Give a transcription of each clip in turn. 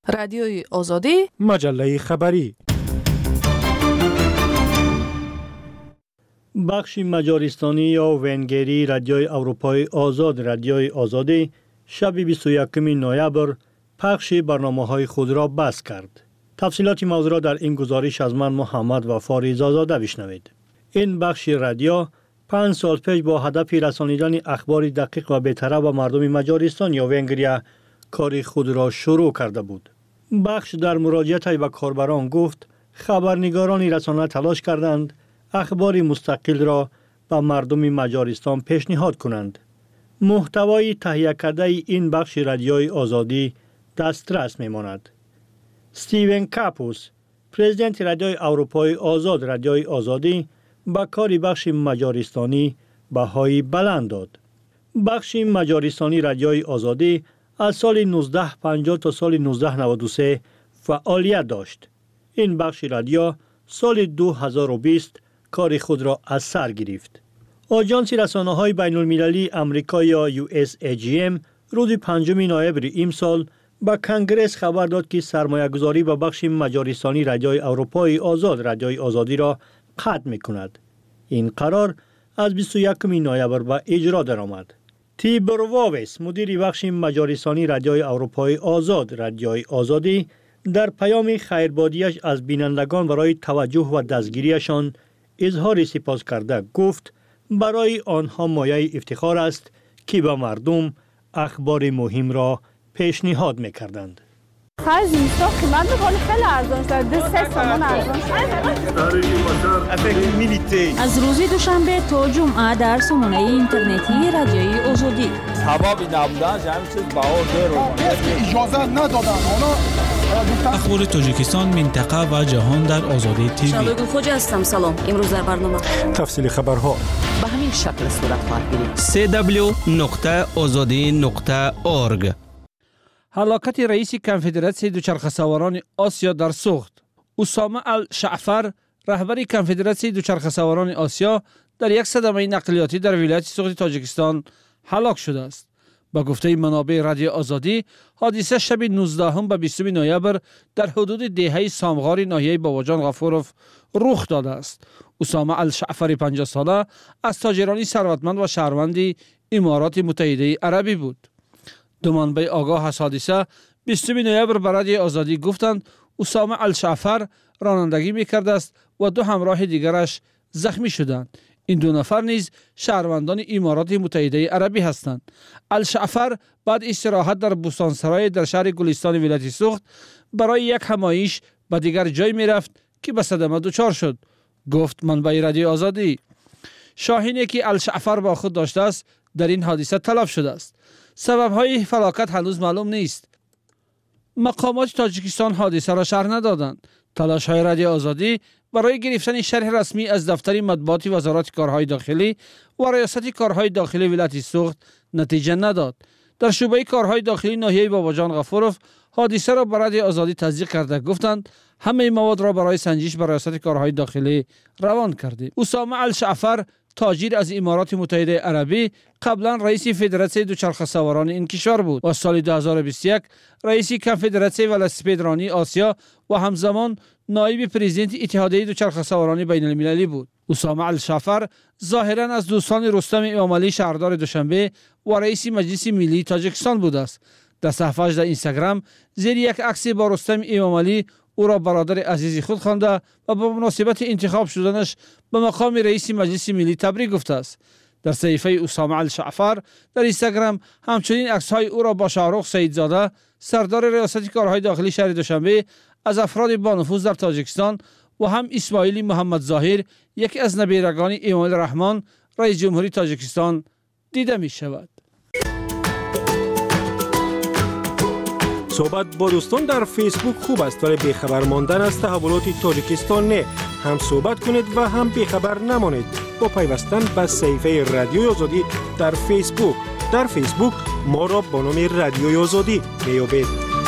رادیوی آزادی، مجله خبری. بخش مجارستانی یا ونگری رادیوی اروپای آزاد رادیوی آزادی شب 21 نوامبر پخش برنامه‌های خود را بس کرد. تفصیلات موضوع را در این گزارش از من محمد وفا رضازاده بشنوید. این بخش رادیو 5 سال پیش با هدف رسانیدن اخبار دقیق و بی‌طرف به مردم مجارستان یا ونگریا کار خود را شروع کرده بود. بخش در مراجعت به کاربران گفت خبرنگاران رسانه تلاش کردند اخبار مستقل را به مردم مجارستان پیشنهاد کنند. محتوای تهیه کرده این بخش رادیوی آزادی دسترس می‌ماند. استیون کاپوس، پرزیدنت رادیوی اروپای آزاد رادیوی آزادی، با کار بخش مجارستانی بهای بلند داد. بخش مجارستانی رادیوی آزادی از سال 1950 تا سال 1993 فعالیت داشت. این بخش رادیو سال 2020 کار خود را از سر گرفت. آژانس رسانه‌های بین‌المللی آمریکا یا USAGM روز 5 نوامبر امسال با کنگره خبر داد که سرمایه‌گذاری به بخش مجارستانی رادیوی اروپای آزاد رادیوی آزادی را قطع می‌کند. این قرار از 21 نوامبر به اجرا درآمد. تیبور واویس، مدیر بخش مجارستانی رادیوی اروپای آزاد رادیوی آزادی، در پیام خیربادیش از بینندگان برای توجه و دستگیریشان اظهار سپاس کرده گفت برای آنها مایه افتخار است که به مردم اخبار مهم را پیشنهاد می‌کردند. خرج نیستا قیمت می‌کنه خیلی ارزان شده 3 تومان ارزان شده. از روز دوشنبه تا جمعه در سامانه اینترنتی رادیوی آزادی حبابی نبودن جمعی چیز بهار اجازه ندادن اخبار تاجیکستان، منطقه و جهان در آزادی تیوی. شبگون خوجا هستم. سلام. امروز در برنامه تفصیل خبرها به همین شکل صورت خواهد گرفت. www.azadi.org. هلاکت رئیس کنفدراسیون دوچرخه‌سواران آسیا در سوخت. اسامه الشعفر، رهبر کنفدراسیون دوچرخه‌سواران آسیا، در یک صدمه نقلیاتی در ولایت سوخت تاجیکستان هلاک شده است. با گفته منابع رادیو آزادی، حادثه شب 19 به 20 نوامبر در حدود دهه سامغار ناحیه باباجان غفوروف رخ داده است. اسامه الشعفر 50 ساله از تاجران ثروتمند و شهروند امارات متحده عربی بود. دو منبع آگاه از حادثه 20 نوامبر به رادیو آزادی گفتند اسامه الشعفر رانندگی می‌کرده است و دو همراه دیگرش زخمی شدند. این دو نفر نیز شهروندان امارات متحده عربی هستند. الشعفر بعد استراحت در بوستانسرای در شهر گلستان ولایت سوخت برای یک همایش به دیگر جای می‌رفت که به صدمه دچار شد، گفت منبع رادیو آزادی. شاهینی که الشعفر با خود داشته است در این حادثه تلف شده است. سبب‌های فلاکت هنوز معلوم نیست. مقامات تاجیکستان حادثه را شرح ندادند. تلاش‌های رادیو آزادی برای گرفتن شرح رسمی از دفتر مطبوعات وزارت کارهای داخلی و ریاست کارهای داخلی ولایت سوخت نتیجه نداد. در شعبه کارهای داخلی ناحیه باباجان غفوروف حادثه را به رادیو آزادی تصدیق کرده گفتند همه مواد را برای سنجش به ریاست کارهای داخلی روان کردیم. اسامه الشعفر، تاجر از امارات متحده عربی، قبلا رئیس فدراسیون دوچرخه‌سواران این کشور بود و سال 2021 رئیس کنفدراسیون ولسپیدرانی آسیا و همزمان نایب پرزیدنت اتحادیه دوچرخه‌سواران بین المللی بود. اسامه الشعفر ظاهرا از دوستان رستم امامعلی شهردار دوشنبه و رئیس مجلس ملی تاجیکستان بود است. در صفحه‌اش در اینستاگرام زیر یک عکس با رستم امامعلی او را برادر عزیز خود خوانده و با مناسبت انتخاب شدنش به مقام رئیس مجلس ملی تبریک گفته است. در صحیفه اسامه الشعفر در اینستاگرام همچنین عکس‌های او را با شاهرخ سیدزاده، سردار ریاست کارهای داخلی شهر دوشنبه، از افراد با نفوذ در تاجیکستان و هم اسماعیل محمد ظاهر، یکی از نبیرگان امام الرحمن رئیس جمهوری تاجیکستان دیده می شود. صحبت با دوستان در فیسبوک خوب است ولی بیخبر ماندن از تحولات تاجیکستان نه. هم صحبت کنید و هم بیخبر نمانید با پیوستن به صفحه رادیو آزادی در فیسبوک. در فیسبوک ما را با نام رادیو آزادی میابید.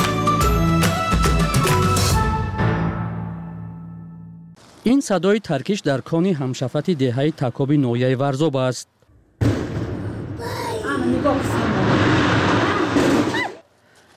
این صدای ترکش در کان همشفت دهه تکابی نویه ورزاب است.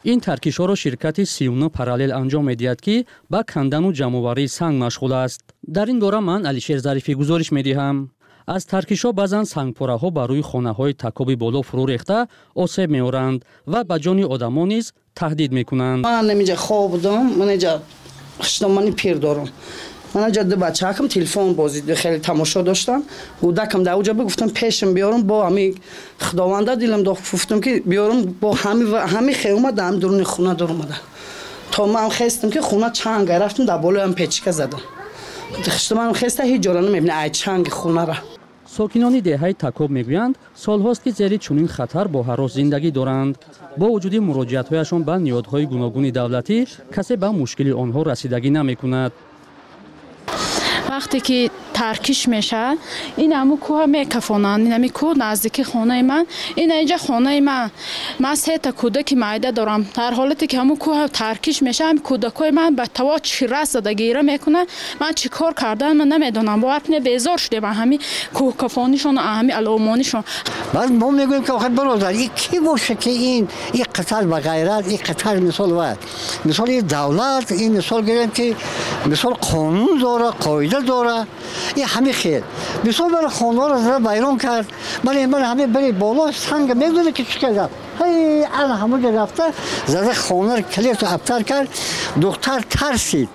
ин таркишҳоро ширкати 39 параллел анҷом медиҳад ки ба кандану ҷамъоварии санг машғул аст. Дар ин бора ман Алишер Зарифӣ гузориш медиҳам. аз таркишҳо баъзан сангпораҳо бар рӯи хонаҳои такоби боло фурӯ рехта осеб меоранд ва ба ҷони одамон низ таҳдид мекунанд. ман намиҷа хоб будам, ман инҷа хиштомани пир дорам. ман инҷа ду бачаакам телефон бозӣ хеле тамошо доштам. кӯдакам дар уҷа гуфтам пешам биёрам бо ҳами худованда дилам гуфтам ки биёрам бо ҳами хеума дар ҳами дуруни хона дуромада. то ман хестам ки хона чанга рафтам дар болоям печка задам. хиштоманам хеста ҳеҷ ҷора намебинам ай чанги хонара. сокинони деҳаи Такоб мегӯянд солҳост ки зери чунин хатар бо ҳарос зиндагӣ доранд. бо вуҷуди муроҷиатҳояшон ба ниҳодҳои гуногуни давлатӣ касе ба мушкили онҳо расидагӣ намекунад. вақте ки таркиш мешавад ин ҳамун кӯҳа мекафонанд. ин ҳамин кӯҳ наздики хонаи ман, ин инҷа хонаи ман. ман сета кӯдаки майда дорам. дар ҳолате ки ҳамун кӯҳа таркиш мешавад ҳамин кӯдакҳои ман ба таво чирас зада гира мекунанд. ман чӣ кор кардан ман намедонам. боваркунед безор шудем ҳамин кӯҳкафонишон ҳамин аломонишон. баъд мо мегӯем ки охир бародар ин кӣ боша ки ин қадар ба ғайрат ин қадар мисол вад мисол ин давлат ин мисол гирем ки мисол қонун дора қоида дора ин ҳами хел мисол бара хонҳоро зада вайрон кард ман ҳами бери боло санга медоне ки чӣ карда ҳай ана ҳамуҷа рафта зада хонаро калету аптар кард духтар тарсид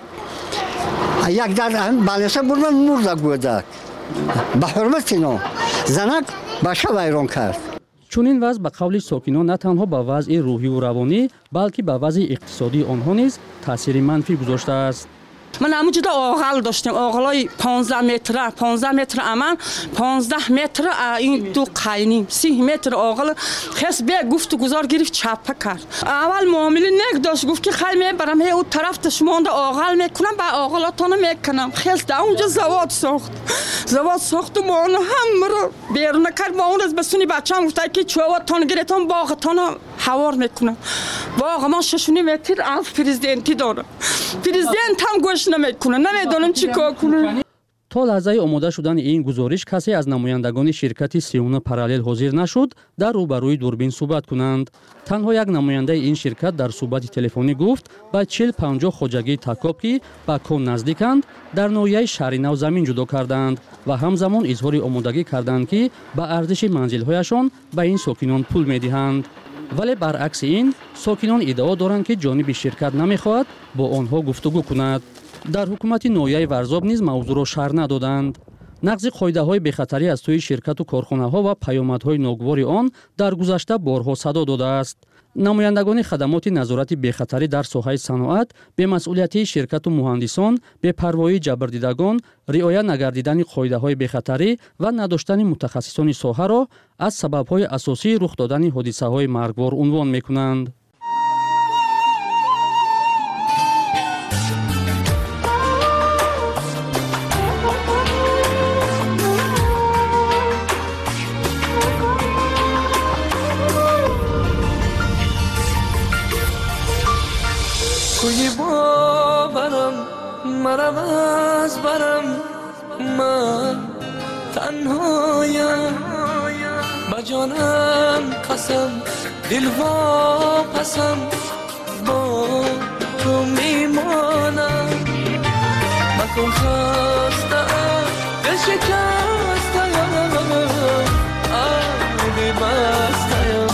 як дар балеса бурдан мурда гӯдак ба ҳурмати но занак баша вайрон кард. чунин вазъ ба қавли сокинон на танҳо ба вазъи рӯҳиву равонӣ балки ба вазъи иқтисодии онҳо низ таъсири манфӣ гузоштааст. ман ҳамуҷуда оғал доштем оғалои 15 метр аман 15 метр ин ду қайним 30 метр оғал хес бе гуфту гузор гирифт чапа кард. аввал муомили нек дошт гуфт ки хай мебарам ҳе у тарафта шумонда оғал мекунам ба оғалотона мекунам. хес да унҷа завод сохту моно ҳамаро беруна кард. мо он роз ба суни бачаам гуфта ки чувотон гиретон боғатона ҳавор мекунам. боғ мо 6 метр аз президенти дорам. президент ҳам гӯш намекунам. намедонам чӣ кор кунам. то лаҳзаи омода шудани ин гузориш касе аз намояндагони ширкати 39 параллел ҳозир нашуд дар рӯбарӯи дурбин суҳбат кунанд. танҳо як намояндаи ин ширкат дар суҳбати телефонӣ гуфт ба 40-50 хоҷагии Такоб ки ба кон наздиканд дар ноҳияи шаҳри нав замин ҷудо карданд ва ҳамзамон изҳори омодагӣ карданд ки ба арзиши манзилҳояшон ба ин сокинон пул медиҳанд. вале баръакси ин сокинон иддао доранд ки ҷониби ширкат намехоҳад бо онҳо гуфтугӯ кунад. дар ҳукумати ноҳияи Варзоб низ мавзӯъро шарҳ надоданд. нақзи қоидаҳои бехатарӣ аз сӯи ширкату корхонаҳо ва паёмадҳои ногувори он дар гузашта борҳо садо додааст. намояндагони хадамоти назорати бехатарӣ дар соҳаи саноат, бемасъулиятии ширкату муҳандисон, бепарвоии ҷабрдидагон, риоя нагардидани қоидаҳои бехатарӣ ва надоштани мутахассисони соҳаро аз сабабҳои асосии рух додани ҳодисаҳои маргвор унвон мекунанд. کوی باورم مرم از برم من تنهایم با جانم قسم دل واپسم با تو میمانم مکن خستم دل شکستم آبی بستم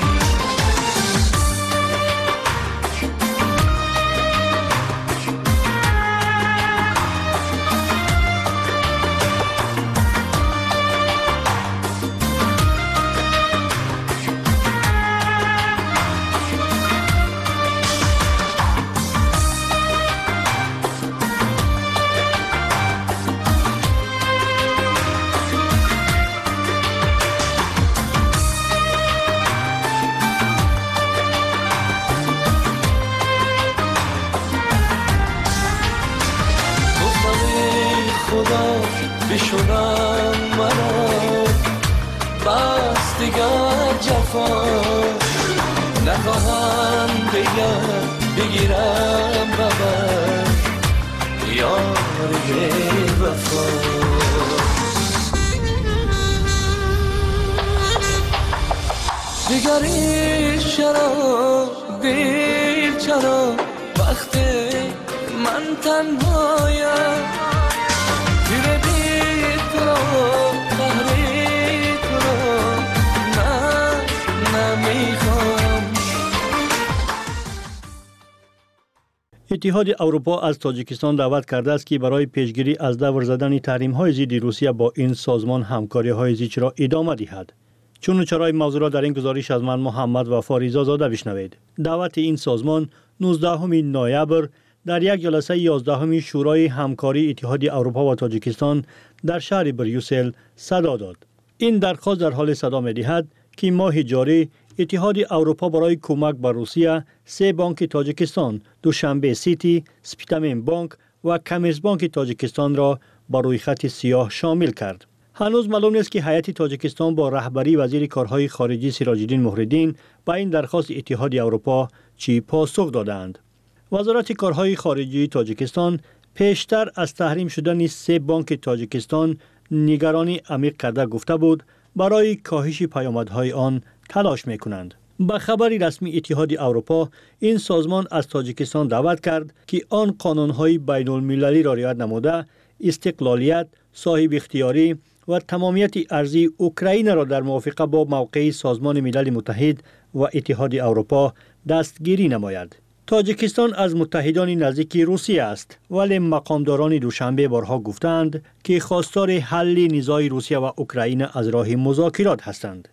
بشونم مرا بس دیگر جفا نخواهم بگیرم ببر یاری وفا دیگر این شراب دل چرا وقت من تنهایم تیر بی تو را قهری تو را من نمیخوام. اتحاد اروپا از تاجیکستان دعوت کرده است که برای پیشگیری از دور زدن تحریم‌های ضد روسیه با این سازمان همکاری‌های زیچ را ادامه دهد. چون چرای موضوع را در این گزارش از من محمد وفا رضا زاده بشنوید. دعوت این سازمان 19 نوامبر در یک جلسه 11 شورای همکاری اتحاد اروپا و تاجیکستان در شهر بریوسل صدا داد. این درخواست در حال صدا می‌دهد که ماه جاری اتحاد اروپا برای کمک به روسیه 3 بانک تاجیکستان، دوشنبه سیتی، سپیتامین بانک و کمیرس بانک تاجیکستان را بر روی خط سیاه شامل کرد. هنوز معلوم نیست که هیئت تاجیکستان با رهبری وزیر کارهای خارجی سراج‌الدین مهرالدین به این درخواست اتحاد اروپا چی پاسخ دادند. وزارت کارهای خارجی تاجیکستان پیشتر از تحریم شدن 3 بانک تاجیکستان نگرانی عمیق کرده گفته بود برای کاهش پیامدهای آن تلاش می‌کنند. به خبر رسمی اتحاد اروپا این سازمان از تاجیکستان دعوت کرد که آن قانون‌های بین‌المللی را رعایت نموده استقلالیت، صاحب اختیاری و تمامیت ارضی اوکراین را در موافقه با موقع سازمان ملل متحد و اتحاد اروپا دستگیری نماید. تاجیکستان از متحدان نزدیک روسیه است، ولی مقامداران دوشنبه بارها گفتند که خواستار حل نزاع روسیه و اوکراین از راه مذاکرات هستند.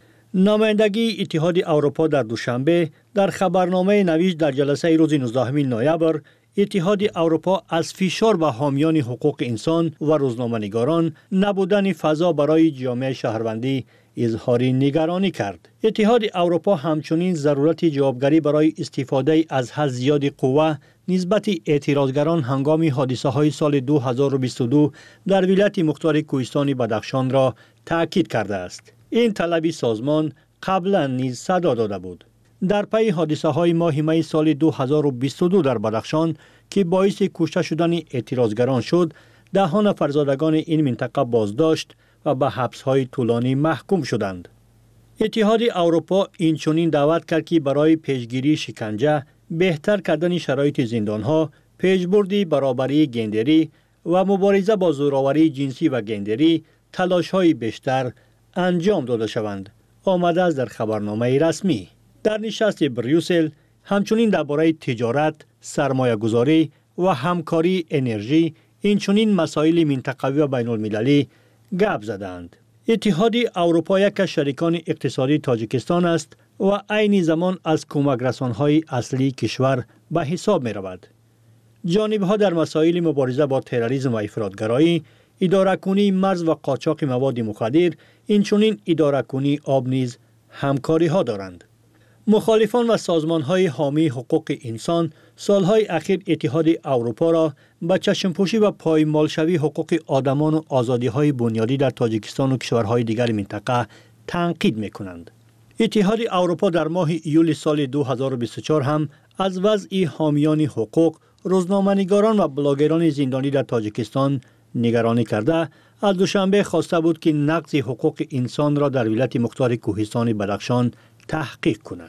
نمایندگی اتحاد اروپا در دوشنبه در خبرنامه نوشت در جلسه روز 19 نوامبر اتحاد اروپا از فشار به حامیان حقوق انسان و روزنامه‌نگاران نبودن فضا برای جامعه شهروندی اظهار نگرانی کرد. اتحاد اروپا همچنین ضرورت جوابگری برای استفاده از حد زیاد قوه نسبت اعتراضگران هنگام حادثه‌های سال 2022 در ولایت مختار کوهستان بدخشان را تاکید کرده است. این طلب سازمان قبلا نیز صدا داده بود. در پی حادثه‌های ماه می سال 2022 در بدخشان که باعث کشته شدن اعتراضگران شد، 10 نفر زادگان این منطقه بازداشت و به حبس‌های طولانی محکوم شدند. اتحاد اروپا اینچنین دعوت کرد که برای پیشگیری شکنجه، بهتر کردن شرایط زندان‌ها، پیشبرد برابری گندری و مبارزه با زورآوری جنسی و گندری تلاش‌های بیشتر انجام داده شوند. آمده است در خبرنامه رسمی. در نشست بریوسل همچنین درباره تجارت، سرمایه‌گذاری و همکاری انرژی اینچنین مسائل منطقوی و بین المللی گپ زدند. اتحاد اروپا یک از شریکان اقتصادی تاجیکستان است و عین زمان از کمک رسان‌های اصلی کشور به حساب می رود. جانب‌ها در مسائل مبارزه با تروریسم و افراطگرایی، اداره‌کنی مرز و قاچاق مواد مخدر، اینچنین اداره‌کنی آب نیز همکاری‌ها دارند. مخالفان و سازمان‌های حامی حقوق انسان سالهای اخیر اتحاد اروپا را به چشم‌پوشی و پایمالشوی حقوق آدمان و آزادی‌های بنیادی در تاجیکستان و کشورهای دیگر منطقه تنقید می‌کنند. اتحاد اروپا در ماه ایول سال 2024 هم از وضع حامیان حقوق، روزنامه‌نگاران و بلاگران زندانی در تاجیکستان نگرانی کرده از دوشنبه خواسته بود که نقض حقوق انسان را در ولایت مختار کوهستان بدخشان تحقیق کند.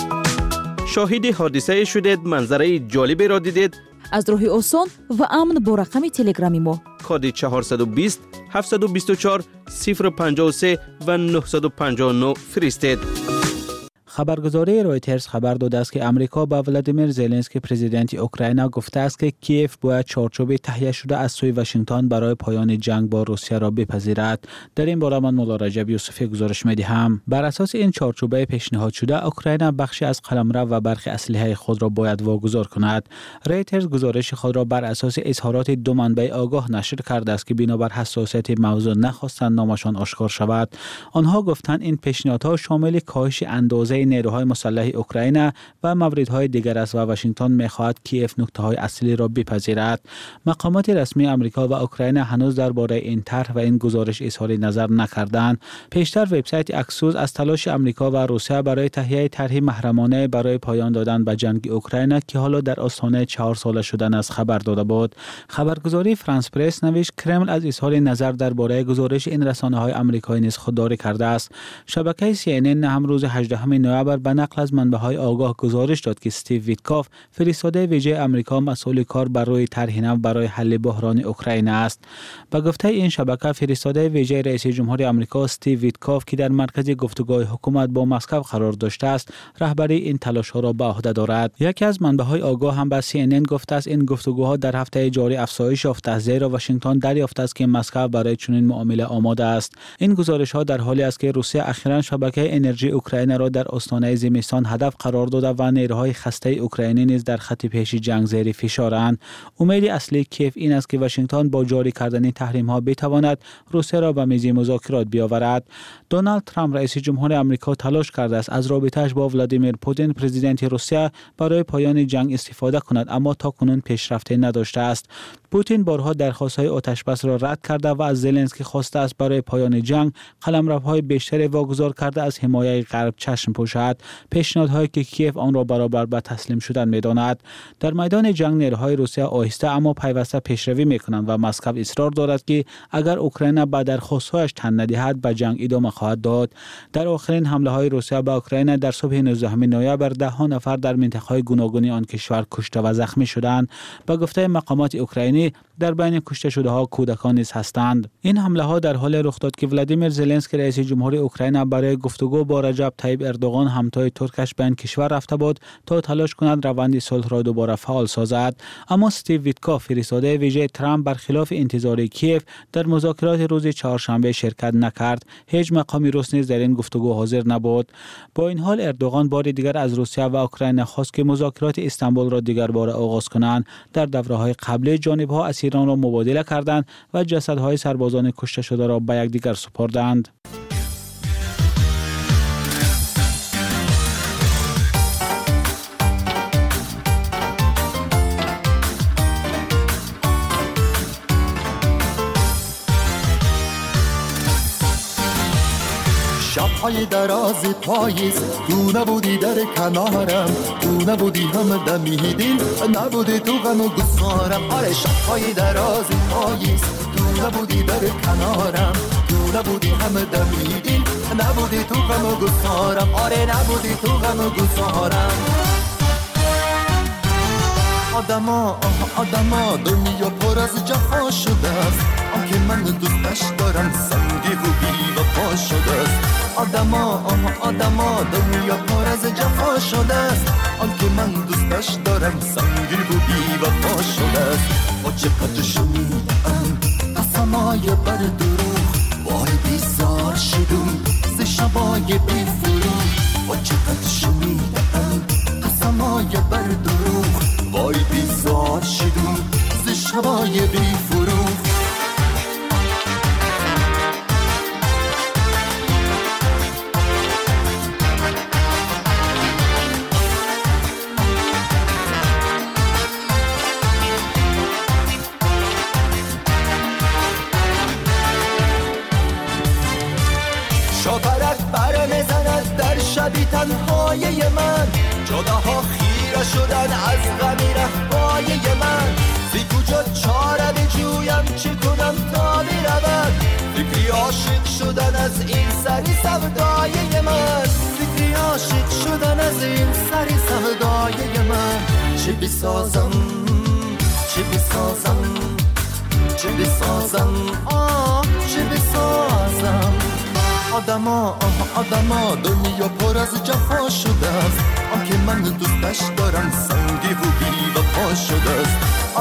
شاهد حادثه شدید، منظره جالبی را دیدید؟ از راه آسان و امن با رقم تلگرامی ما کد 420 724 053 و 959 فرستید. خبرگزاری رویترز خبر داده است که امریکا با ولادیمیر زلنسکی پرزیدنت اوکراین گفته است که کیف باید چارچوب تهیه شده از سوی واشنگتن برای پایان جنگ با روسیه را بپذیرد. در این باره من مولا رجب یوسفی گزارش می‌دهم. بر اساس این چارچوب پیشنهاد شده، اوکراین بخشی از قلمرو و برخی اسلحه خود را باید واگذار کند. رویترز گزارش خود را بر اساس اظهارات 2 منبع آگاه نشر کرده است که بنابر حساسیت موضوع نخواستند نامشان آشکار شود. آنها گفتند این پیشنهادها شامل کاهش اندازه نیروهای مسلح اوکراین و موردهای دیگر است و واشنگتن می‌خواهد کیف نکته‌های اصلی را بپذیرد. مقامات رسمی آمریکا و اوکراین هنوز درباره این طرح و این گزارش اظهار نظر نکردند. پیشتر وبسایت اکسوس از تلاش آمریکا و روسیه برای تهیه طرحی محرمانه برای پایان دادن به جنگ اوکراین که حالا در آستانه 4 ساله شدن است خبر داده بود. خبرگزاری فرانس پرس نوشت کرمل از اظهار نظر درباره گزارش این رسانه‌های آمریکایی نیز خودداری کرده است. شبکه CNN هم روز 18 نوامبر به نقل از منبع‌های آگاه گزارش داد که استیو ویتکاف فرستاده ویژه آمریکا مسئول کار بر روی طرح نو برای حل بحران اوکراین است. به گفته این شبکه فرستاده ویژه رئیس جمهور آمریکا استیو ویتکاف که در مرکز گفتگوهای حکومت با مسکو قرار داشته است، رهبری این تلاش‌ها را به عهده دارد. یکی از منبع‌های آگاه هم به CNN گفته است این گفتگوها در هفته جاری افزایش یافته، زیرا واشنگتن دریافته است که مسکو برای چنین معامله آماده است. این گزارش‌ها در حالی است که روسیه اخیراً شبکه انرژی اوکراین را در آستانه زمستان هدف قرار داده و نیروهای خسته اوکراینی نیز در خط پیش جنگ زیر فشارند. امید اصلی کیف این است که واشنگتن با جاری کردن تحریم‌ها بتواند روسیه را به میز مذاکرات بیاورد. دونالد ترامپ رئیس جمهور آمریکا تلاش کرده است از رابطه‌اش با ولادیمیر پوتین پرزیدنت روسیه برای پایان جنگ استفاده کند، اما تاکنون پیشرفتی نداشته است. پوتین بارها درخواست‌های آتشبس را رد کرده و از زلنسکی خواسته است برای پایان جنگ قلمروهای بیشتری واگذار کرده از حمایت غرب چشم پوشد، پیشنهادهایی که کیف آن را برابر به تسلیم شدن می‌داند. در میدان جنگ نیروهای روسیه آهسته اما پیوسته پیشروی می‌کنند و مسکو اصرار دارد که اگر اوکراین به درخواست‌هایش تن ندهد به جنگ ادامه خواهد داد. در آخرین حمله‌های روسیه به اوکراین در صبح 19 نوامبر 10 نفر در منطقه‌های گوناگون آن کشور کشته و زخمی شدند. به گفته مقامات اوکراینی در بین کشته شده‌ها کودکان نیز هستند. این حمله‌ها در حال رخ داد که ولادیمیر زلنسکی رئیس جمهور اوکراین برای گفتگو با رجب طیب اردوغان همتای ترکش به این کشور رفته بود تا تلاش کند روند صلح را دوباره فعال سازد. اما استیو ویتکاف فرستاده ویژه ترامپ برخلاف انتظار کیف در مذاکرات روز چهارشنبه شرکت نکرد. هیچ مقام روس نیز در این گفتگو حاضر نبود. با این حال اردوغان بار دیگر از روسیه و اوکراین خواست که مذاکرات استانبول را دیگر بار آغاز کنند. در دوره‌های قبلی جانب‌ها اسیران را مبادله کردند و جسدهای سربازان کشته شده را به یکدیگر سپردند. شب‌های دراز پاییز تو نبودی در کنارم، تو نبودی هم دمیدین، نبودی تو غم و گسارم. آره شب‌های دراز پاییز تو نبودی در کنارم، تو نبودی هم دمیدین، نبودی تو غم و گسارم. آره نبودی تو غم و گسارم. آدما دنیا پر از جفا شده است، آنکه من دوستش دارم سنگی و بی وفا شده است. آدما دنیا پر از جفا شده است، آنکه من دوستش دارم سنگی و بی وفا شده است. با چقدر شنیدم قسمای بر دروغ، وای بیزار شدم ز شبای بی فروغ. با چقدر شنیدم قسمای بر دروغ، وای بیزار شدم ز شبای بی فروغ. شاپرک برمیزند در شبی تنهای من، جداها خیره شدن از غمی رفای من. بی کجا چاره بجویم چه کنم تا برود، فکری عاشق شدن از این سری سودای من. فکری عاشق شدن از این سری سودای من. چه بسازم چه بسازم چه بسازم چه بسازم. آدما دنیا پر از جفا شده است، آنکه من دوستش دارم سنگی و بی وفا شده است.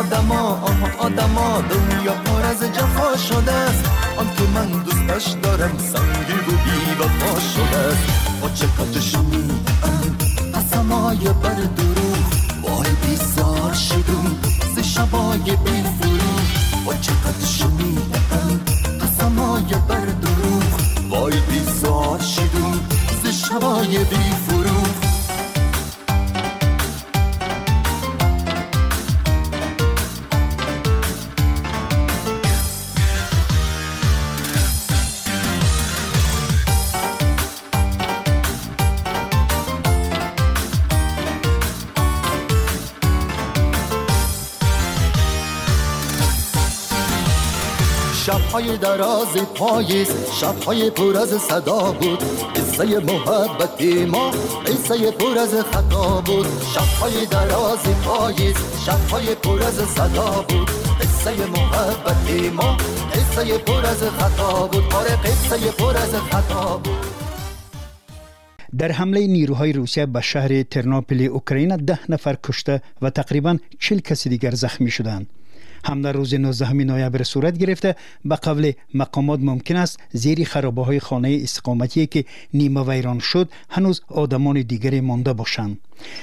آدما دنیا پر از جفا شده است، آنکه من دوستش دارم سنگی و بی وفا شده است. با چقدر شنیدم قسمای بر دروغ، وای بیزار شدم ز شبای بی فروغ. با چقدر شنیدم قسمای بر دروغ، وای بیزار شدم ز شبای بی فروغ. شب‌های دراز پاییز، شب‌های پر از صدا بود. قصه محبت ما قصه پر از خطا بود. شب‌های دراز پاییز، شب‌های پر از صدا بود. قصه محبت ما قصه پر از خطا بود. آره قصه پر از خطا بود. در حمله نیروهای روسیه به شهر ترنوپیل اوکراین 10 نفر کشته و تقریباً 40 کس دیگر زخمی شدند. حمله روز 19 نوامبر صورت گرفته. به قول مقامات ممکن است زیر خرابه‌های خانه استقامتی که نیمه ویران شد هنوز آدمان دیگری مانده باشند.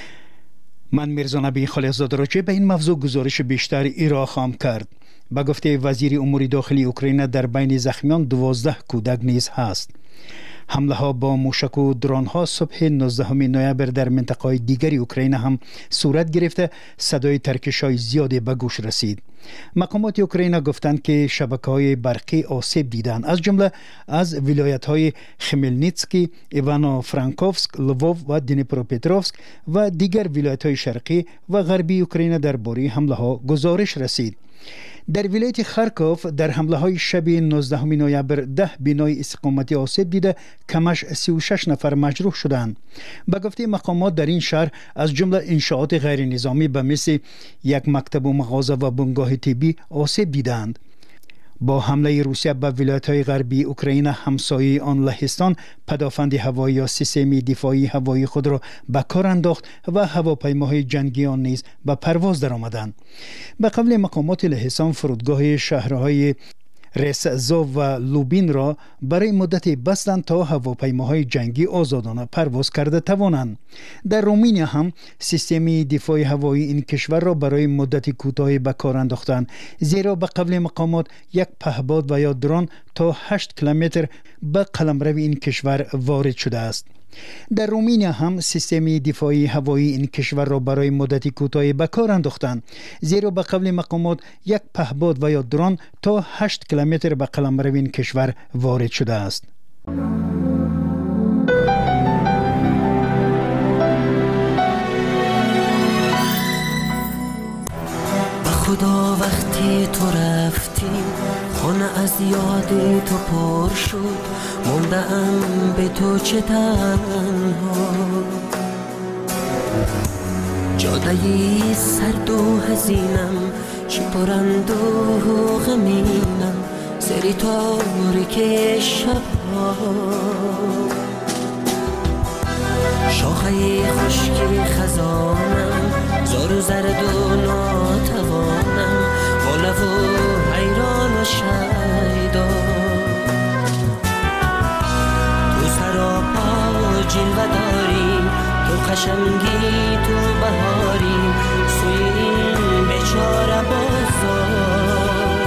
من میرزا نبی خلیزاد راجع به این موضوع گزارش بیشتر ارائه خواهم کرد. به گفته وزیر امور داخلی اوکراین در بین زخمیان 12 کودک نیز هست. حمله ها با موشک و درون ها صبح 19 نوامبر در منطقه دیگری اوکراین هم صورت گرفته. صدای ترکش های زیادی به گوش رسید. مقامات اوکراین گفتند که شبکه های برقی آسیب دیدند، از جمله از ولایت های خمیلنیتسکی، ایوانو فرانکوفسک، لووو و دنیپروپتروفسک و دیگر ولایت های شرقی و غربی اوکراین درباره حمله ها گزارش رسید. در ولایت خارکوف در حمله های شب 19 نوامبر 10 بنای استقامتی آسیب دیده، کمش 36 نفر مجروح شدند. به گفته مقامات در این شهر از جمله انشاءات غیر نظامی به مثل یک مکتب و مغازه و بنگاه طبی آسیب دیدند. با حمله روسیه به ولایت‌های غربی اوکراین همسایه آن لهستان پدافند هوایی یا سیستم دفاعی هوایی خود را به کار انداخت و هواپیماهای جنگی آن نیز به پرواز درآمدند. به قول مقامات لهستان فرودگاه شهرهای رسزو و لوبین را برای مدتی بستند تا هواپیماهای جنگی آزادانه پرواز کرده توانند. در رومانیا هم سیستم دفاع هوایی این کشور را برای مدتی کوتاهی به کار انداختند، زیرا به قول مقامات یک پهپاد و یا درون تا 8 کیلومتر به قلمرو این کشور وارد شده است. در رومانیا هم سیستم دفاعی هوایی این کشور را برای مدتی کوتاهی به کار انداختند، زیرا به قول مقامات یک پهپاد و یا درون تا 8 کیلومتر به قلمرو این کشور وارد شده است. خدا وقتی تو رفتی خانه از یاد تو پر شد، موندم به تو چه تنها. جادهی سرد و حزینم چه پرند و غمینم، سری تاریک شبها. شاخه خشکی خزانم زار و زرد و ناتوانم، والا و حیران و شیدا. تو سراپا جلوه داری، تو قشنگی تو بهاری، سوی این بیچاره بازار.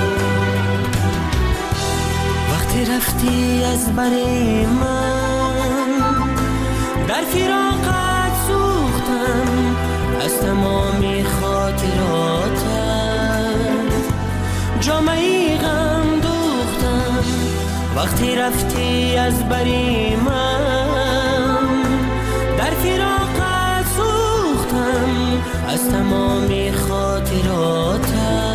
وقتی رفتی از بر من در فراقت سوختم، از تمامی خاطراتت جامعی غم دوختم. وقتی رفتی از بری من در فراقت سوختم، از تمامی خاطراتت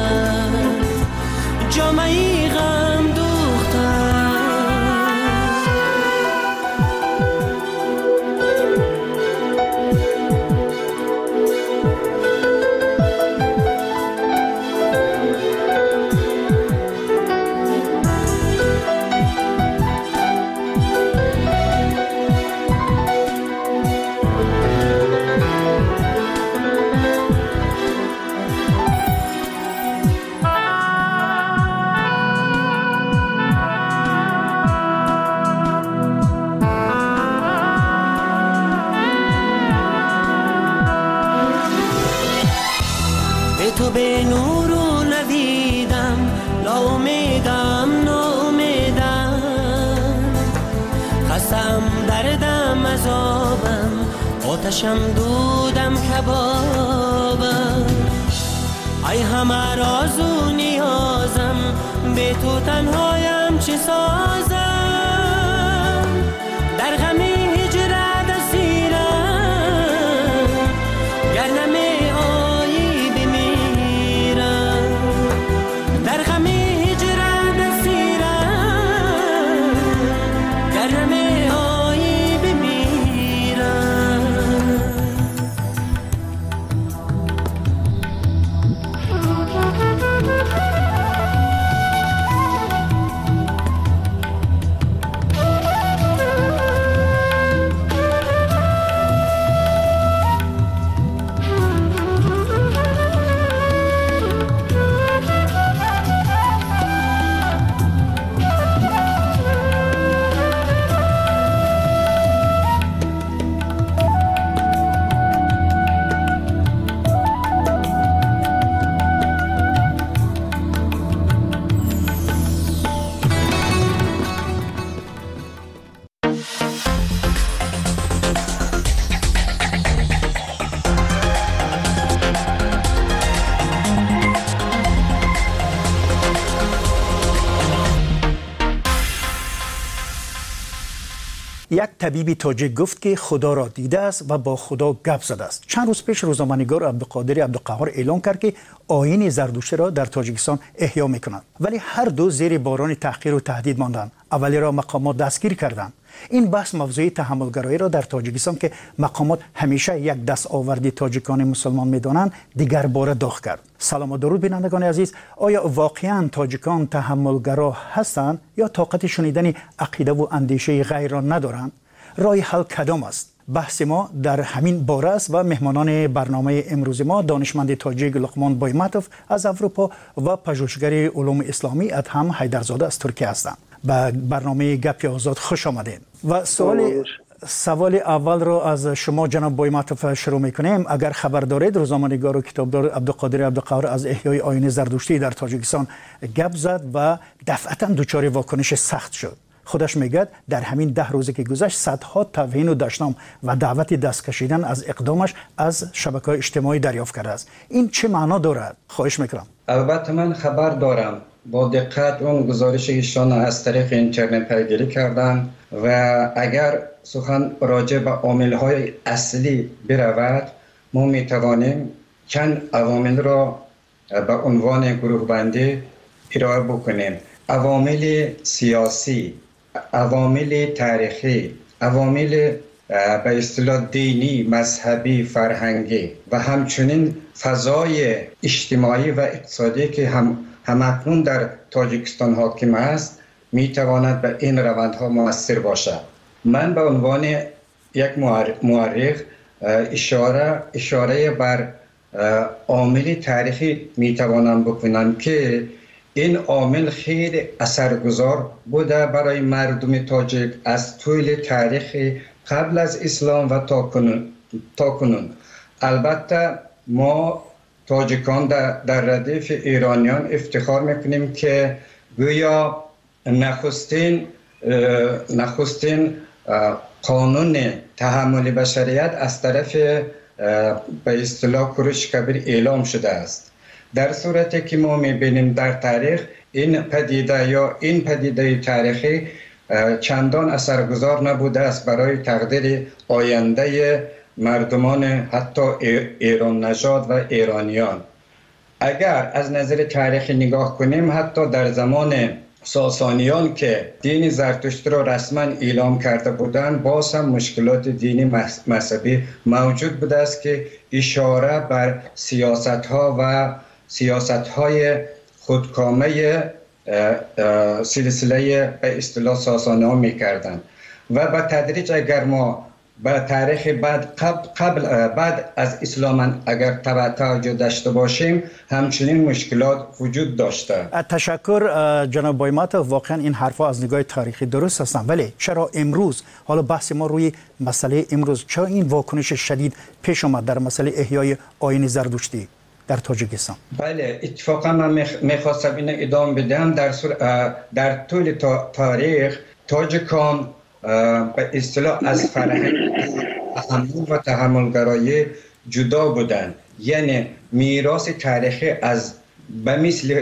جامعی غم دوختم. تو به نور و نویدم، ناامیدم ناامیدم، خستم دردم عذابم، آتشم دودم کبابم. ای همه راز و نیازم، به تو تنهایم چه سازم. در غم هجرت اسیرم، گر نمی آیی بمیرم. در غم هجرت اسیرم، یک طبیب تاجیک گفت که خدا را دیده است و با خدا گپ زده است. چند روز پیش روزنامه‌نگار عبدالقادر عبدالقهار اعلام کرد که آیین زردشتی را در تاجیکستان احیا می‌کنند، ولی هر دو زیر باران تحقیر و تهدید ماندند. اولی را مقامات دستگیر کردند. این بحث موضوع تحملگرایی را در تاجیکستان که مقامات همیشه یک دستاوردی تاجیکان مسلمان می‌دانند دیگر باره داغ کرد. سلام و درود بینندگان عزیز. آیا واقعاً تاجیکان تحملگرا هستند یا طاقت شنیدن عقیده و اندیشه غیر را ندارند؟ راه حل کدام است؟ بحث ما در همین باره است و مهمانان برنامه امروز ما دانشمند تاجیک لقمان بایمتوف از اروپا و پژوهشگر علوم اسلامی ادهم حیدرزاده از ترکیه هستند. به برنامه گپ آزاد خوش آمدید. و سوال اول را از شما جناب بایمتوف شروع میکنیم. اگر خبر دارید روزنامه‌نگار و کتابدار عبدالقادر عبدالقهار از احیای آیین زردشتی در تاجیکستان گپ زد و دفعتا دچار واکنش سخت شد. خودش میگه در همین 10 روزی که گذشت صدها توهین و دشنام و دعوت دست کشیدن از اقدامش از شبکه‌های اجتماعی دریافت کرده است. این چه معنا دارد؟ خواهش میکنم. البته من خبر دارم. با دقت اون گزارش ایشان از طریق اینترنت پیگیری کردم و اگر سخن راجع به عامل‌های اصلی برود ما میتوانیم چند عوامل را به عنوان گروه بندی ارائه بکنیم. عوامل سیاسی، عوامل تاریخی، عوامل به اصطلاح دینی، مذهبی، فرهنگی و همچنین فضای اجتماعی و اقتصادی که همکنون در تاجیکستان حاکم است میتواند به این روندها مؤثر باشد. من به عنوان یک مورخ اشاره بر عامل تاریخی میتوانم بکنم که این عامل خیلی اثرگذار بوده برای مردم تاجیک از طول تاریخ قبل از اسلام و تا کنون. البته ما تاجیکان در ردیف ایرانیان افتخار میکنیم که گویا نخستین قانون تحمل بشریت از طرف به اصطلاح کوروش کبیر اعلام شده است. در صورتی که ما میبینیم در تاریخ این پدیده تاریخی چندان اثرگذار نبوده است برای تقدیر آینده مردمان حتی ایران نژاد و ایرانیان. اگر از نظر تاریخی نگاه کنیم حتی در زمان ساسانیان که دین زرتشتی را رسما اعلام کرده بودند باز هم مشکلات دینی مذهبی موجود بوده است که اشاره بر سیاست‌های بعد سلسله به اصطلاح ساسانیان می‌کردند و به تدریج اگر ما به تاریخ بعد از اسلام اگر توجه داشته باشیم همچنین مشکلات وجود داشته. تشکر جناب بایمتوف. واقعا این حرفا از نگاه تاریخی درست هستند، ولی چرا امروز حالا بحث ما روی مسئله امروز چرا این واکنش شدید پیش آمد در مسئله احیای آیین زردشتی در تاجیکستان؟ بله اتفاقا من میخواستم این ادامه بدم. در طول تاریخ تاجیکان به اصطلاح از فرهنگ تحمل و تحملگرایی جدا بودند. یعنی میراث تاریخی از به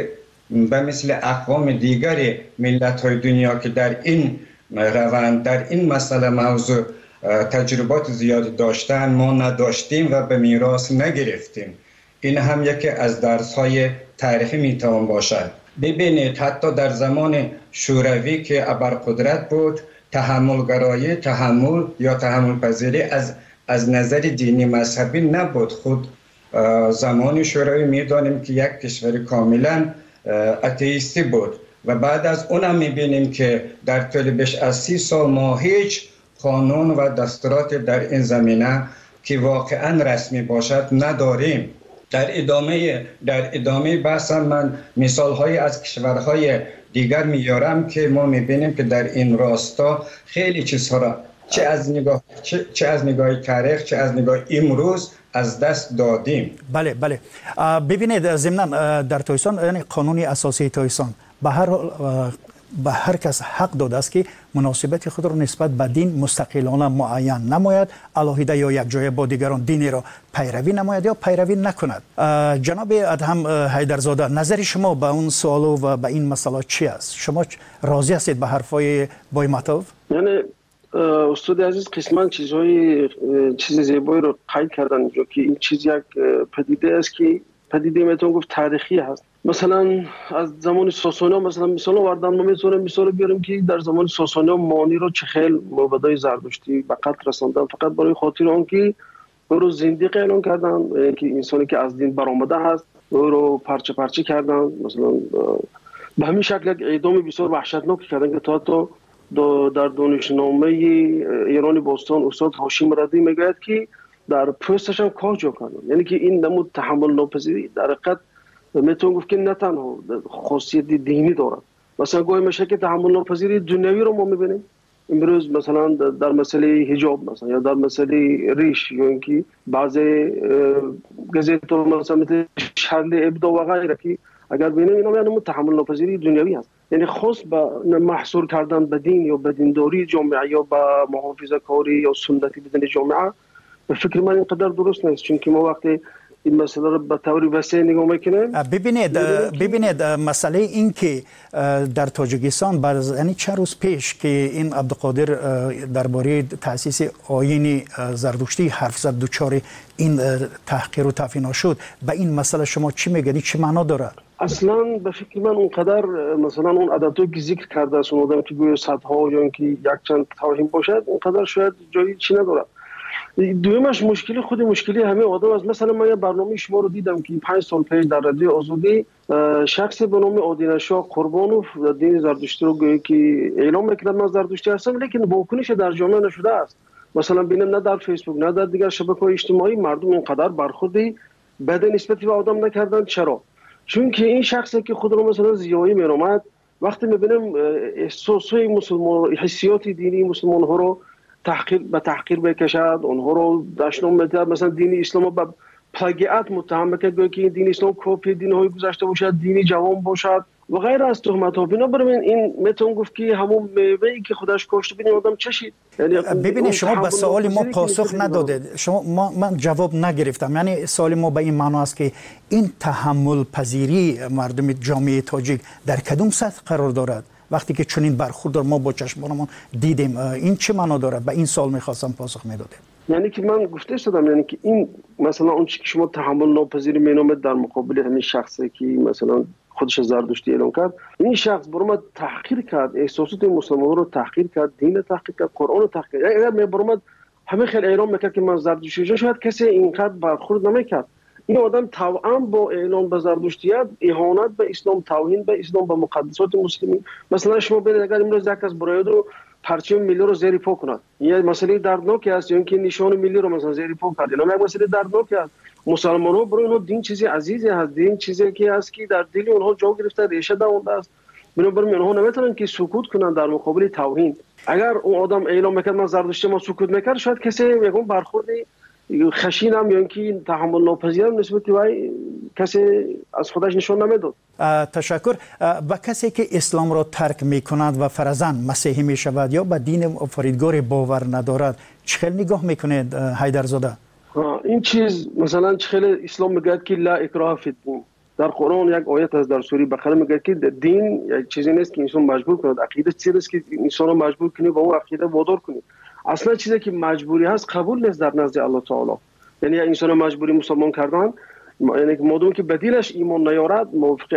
مثل اقوام دیگر ملت‌های دنیا که در این روند در این مسئله موضوع تجربات زیادی داشتن ما نداشتیم و به میراث نگرفتیم. این هم یکی از درس‌های تاریخی میتوان باشد. ببینید حتی در زمان شوروی که ابرقدرت بود تحمل یا تحمل پذیری از نظر دینی مذهبی نبود. خود زمان شوروی میدانیم که یک کشور کاملا اتئیستی بود و بعد از اونم میبینیم که در طول بیش از 30 سال ما هیچ قانون و دستورات در این زمینه که واقعا رسمی باشد نداریم. در ادامه بحثم من مثال‌های از کشورهای دیگر میارم که ما میبینیم که در این راستا خیلی چیزها را چه از نگاه تاریخ چه از نگاه امروز از دست دادیم. بله ببینید ضمناً در تاجیکستان یعنی قانون اساسی تاجیکستان به هر کس حق داده است که مناسبت خود را نسبت به دین مستقلانه معین نماید، علاهیده یا یک جای با دیگران دینی را پیروی نماید یا پیروی نکند. جناب ادهم حیدرزاده نظر شما به اون سوال و به این مسئله چی است؟ شما راضی هستید به حرفای بایمتوف؟ یعنی استاد عزیز قسما چیز زیبایی رو قید کردن اینجا که این چیز یک پدیده است که پدیده میتونم گفت تاریخی هست. مثلا از زمان ساسانی مثلا مثال آوردم، مثال بیاریم که در زمان ساسانی مانی رو چه خیل مبادای زردشتی به قتل رساندن فقط برای خاطر آن که او رو زندیق اعلام کردن که انسانی که از دین برآمده هست او رو پرچه پرچه کردن. مثلا به همین شکل یک اعدام بسیار وحشتناک کردن که تا در دانشنامه ایران باستان استاد هاشم ردی میگوید که در پوستش هم کار جا کردن. یعنی که این نمود تحمل ناپذیری در حقیقت میتونم گفت که نه تنها خاصیت دینی دارد، مثلا گاهی میشه که تحمل ناپذیری دنیوی رو ما میبینیم امروز مثلا در مسئله حجاب مثلا یا در مسئله ریش یا اینکه بعضی گزیت مثلا مثل شرل ابدا و غیره که اگر ببینیم اینا یعنی تحمل ناپذیری دنیوی هست، یعنی خاص به محصور کردن به دین یا به دینداری جامعه یا به محافظه کاری یا سنتی بدن جامعه به فکر من اینقدر درست نیست. چون که ما وقتی این مسئله رو به طور وسیع نگاه میکنیم ببینید مسئله این که در تاجیکستان یعنی چند روز پیش که این عبدالقادر درباره تأسیس آیین زردشتی حرف زد دوچار این تحقیر و تفینا شد، به این مسئله شما چی میگید؟ چه معنا داره؟ اصلا به فکر من اونقدر مثلا اون عددی که ذکر کرده است اون آدم که گویا صدها یا اینکه یک چند توهین باشد اونقدر شاید جایی چی نداره. دویمش مشکلی همه آدم است. مثلا من یه برنامه شما رو دیدم که 5 سال پیش در رادیو آزادی شخص به نام آدینشاه قربانوف دین زردشتی رو گویا که اعلام میکرد من زردشتی هستم، لیکن واکنش در جامعه نشده است. مثلا ببینم نه در فیسبوک نه در دیگر شبکه‌های اجتماعی مردم اینقدر برخوردی بد نسبتی به آدم نکردن. چرا؟ چون که این شخصی که خود رو مثلا زیایی می‌نامد وقتی می‌بینیم احساسات مسلمان حسیات دینی مسلمان ها رو تحقیر بکشد، اونها رو دشنام می‌دهد، مثلا دین اسلام به پلاگیات متهم می‌کرد که دین اسلام کپی دین‌های گذشته باشد، دینی جوان باشد و غیر از تهمت‌ها. بنابراین این میتون گفت که همون میوه‌ای که خودش کاشت ببینید آدم چشید. یعنی ببینید شما به سوال ما پاسخ ندادید، من جواب نگرفتم. یعنی سوال ما به این معنا است که این تحمل پذیری مردم جامعه تاجیک در کدوم سطح قرار دارد؟ وقتی که چنین برخورد ما با چشمانمون دیدیم این چه معنا دارد؟ به این سوال می‌خواستم پاسخ میدادید. یعنی که من گفته شدم یعنی که این مثلا اون چیزی که شما تحمل ناپذیری مینامید در مقابل همین شخصی که مثلا خودش زردشتی اعلام کرد، این شخص برام تحقیر کرد، احساسات مسلمانان رو تحقیر کرد، دین تحقیر کرد، قرآن رو تحقیر کرد. اگر من برام همه خیلی اعلام میکرد که من زردشتی شاید کسی اینقدر برخورد نمیکرد. این آدم توأم با اعلام به زردشتیت اهانت به اسلام، توهین به اسلام، به مقدسات مسلمین. مثلا شما ببینید اگر امروز یک کس برای رو پرچم ملی رو زیر پا کند، یه مسئله دردناکی است، یا اینکه نشان ملی رو مثلا زیر پا کرد، اینا یک مسئله دردناکی است. مسلمان‌ها برای اونها دین چیزی عزیزی هست، دین چیزی که هست که در دل اونها جا گرفته، ریشه دونده است. بنابراین اونها نمیتونن که سکوت کنن در مقابل توهین. اگر اون آدم اعلام میکرد من زردشتی ما سکوت میکرد، شاید کسی میگم برخوردی خشین هم یا اینکه تحمل ناپذیر هم نسبت به کسی از خودش نشون نمیداد. تشکر. با کسی که اسلام را ترک میکند و فرضاً مسیحی میشود یا به دین آفریدگار باور ندارد، چه نگاه میکنید حیدرزاده؟ این چیز مثلا چخیل اسلام میگه که لا اکراه فی الدین. در قرآن یک آیت از در سوره بقره میگه که دین یک چیزی نیست که انسان مجبور کند، عقیده چیزی است که انسان رو مجبور کنی با اون عقیده وادار کنی. اصلا چیزی که مجبوری هست قبول نیست در نزد الله تعالی. یعنی انسان مجبوری مسلمان کردن، یعنی که مادام که بدیلش ایمان نیارد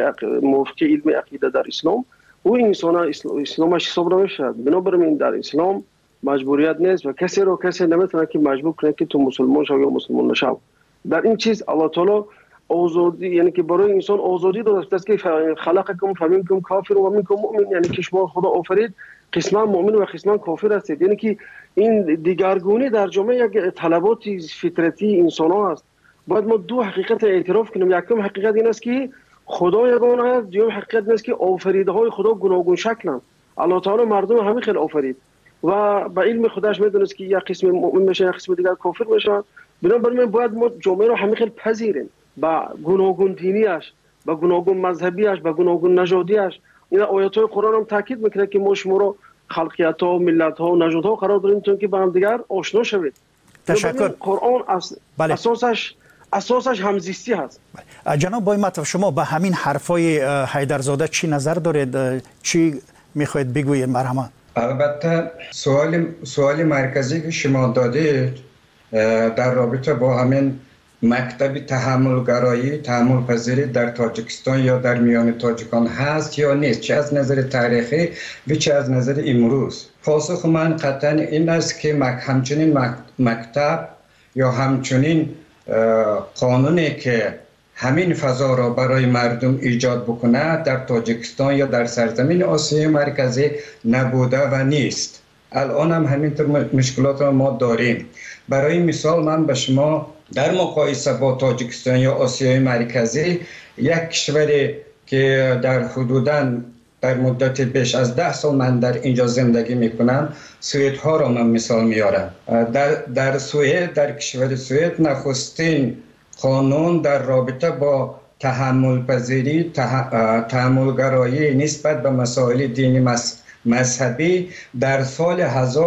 موافق علم عقیده در اسلام، او انسان اسلامش حساب نمیشه. بنابراین در اسلام مجبوریت نیست و کسی نمیتونه که مجبور کنه که تو مسلمان شو یا مسلمان نشو. در این چیز الله تعالی آزادی، یعنی که برای انسان آزادی داده است که خلقکم فمنکم کافر و منکم مؤمن، یعنی که شما خدا آفرید قسما مؤمن و قسما کافر هستید. یعنی که این دیگرگونی در جامعه یک طلبات فطرتی انسان ها است. باید ما دو حقیقت اعتراف کنیم. یکم حقیقت این است که خدا یگانه است، دوم حقیقت این است که آفریده های خدا گوناگون شکلند. الله تعالی مردم همه خیلی آفرید و به علم خودش میدونست که یک قسم مؤمن میشه، یک قسم دیگر کافر میشه. بنابراین باید ما جامعه رو همه خیلی پذیریم با گوناگون دینیش، با گوناگون مذهبیش، با گوناگون نژادیش. این آیات های قرآن هم تاکید میکنه که ما شما رو خلقیت ها، ملت ها و نژاد ها قرار داریم تا که با هم دیگر آشنا شوید. تشکر. قرآن اساسش همزیستی هست. جناب بایمت، شما به همین حرفای حیدرزاده چی نظر دارید؟ چی میخواید بگویید؟ مرحبا. البته سوال مرکزی که شما دادید در رابطه با همین مکتب تحمل پذیری در تاجیکستان یا در میان تاجیکان هست یا نیست، چه از نظر تاریخی و چه از نظر امروز. پاسخ من قطعا این است که همچنین مکتب یا همچنین قانونی که همین فضا را برای مردم ایجاد بکنه در تاجیکستان یا در سرزمین آسیای مرکزی نبوده و نیست. الان هم همینطور مشکلات را ما داریم. برای مثال من به شما در مقایسه با تاجیکستان یا آسیای مرکزی، یک کشوری که در حدوداً در مدت بیش از 10 سال من در اینجا زندگی میکنم، سوئد ها را من مثال میارم. در سوئد، در کشور سوئد، نخستین قانون در رابطه با تحمل پذیری، تحملگرایی نسبت به مسائل دینی مذهبی در سال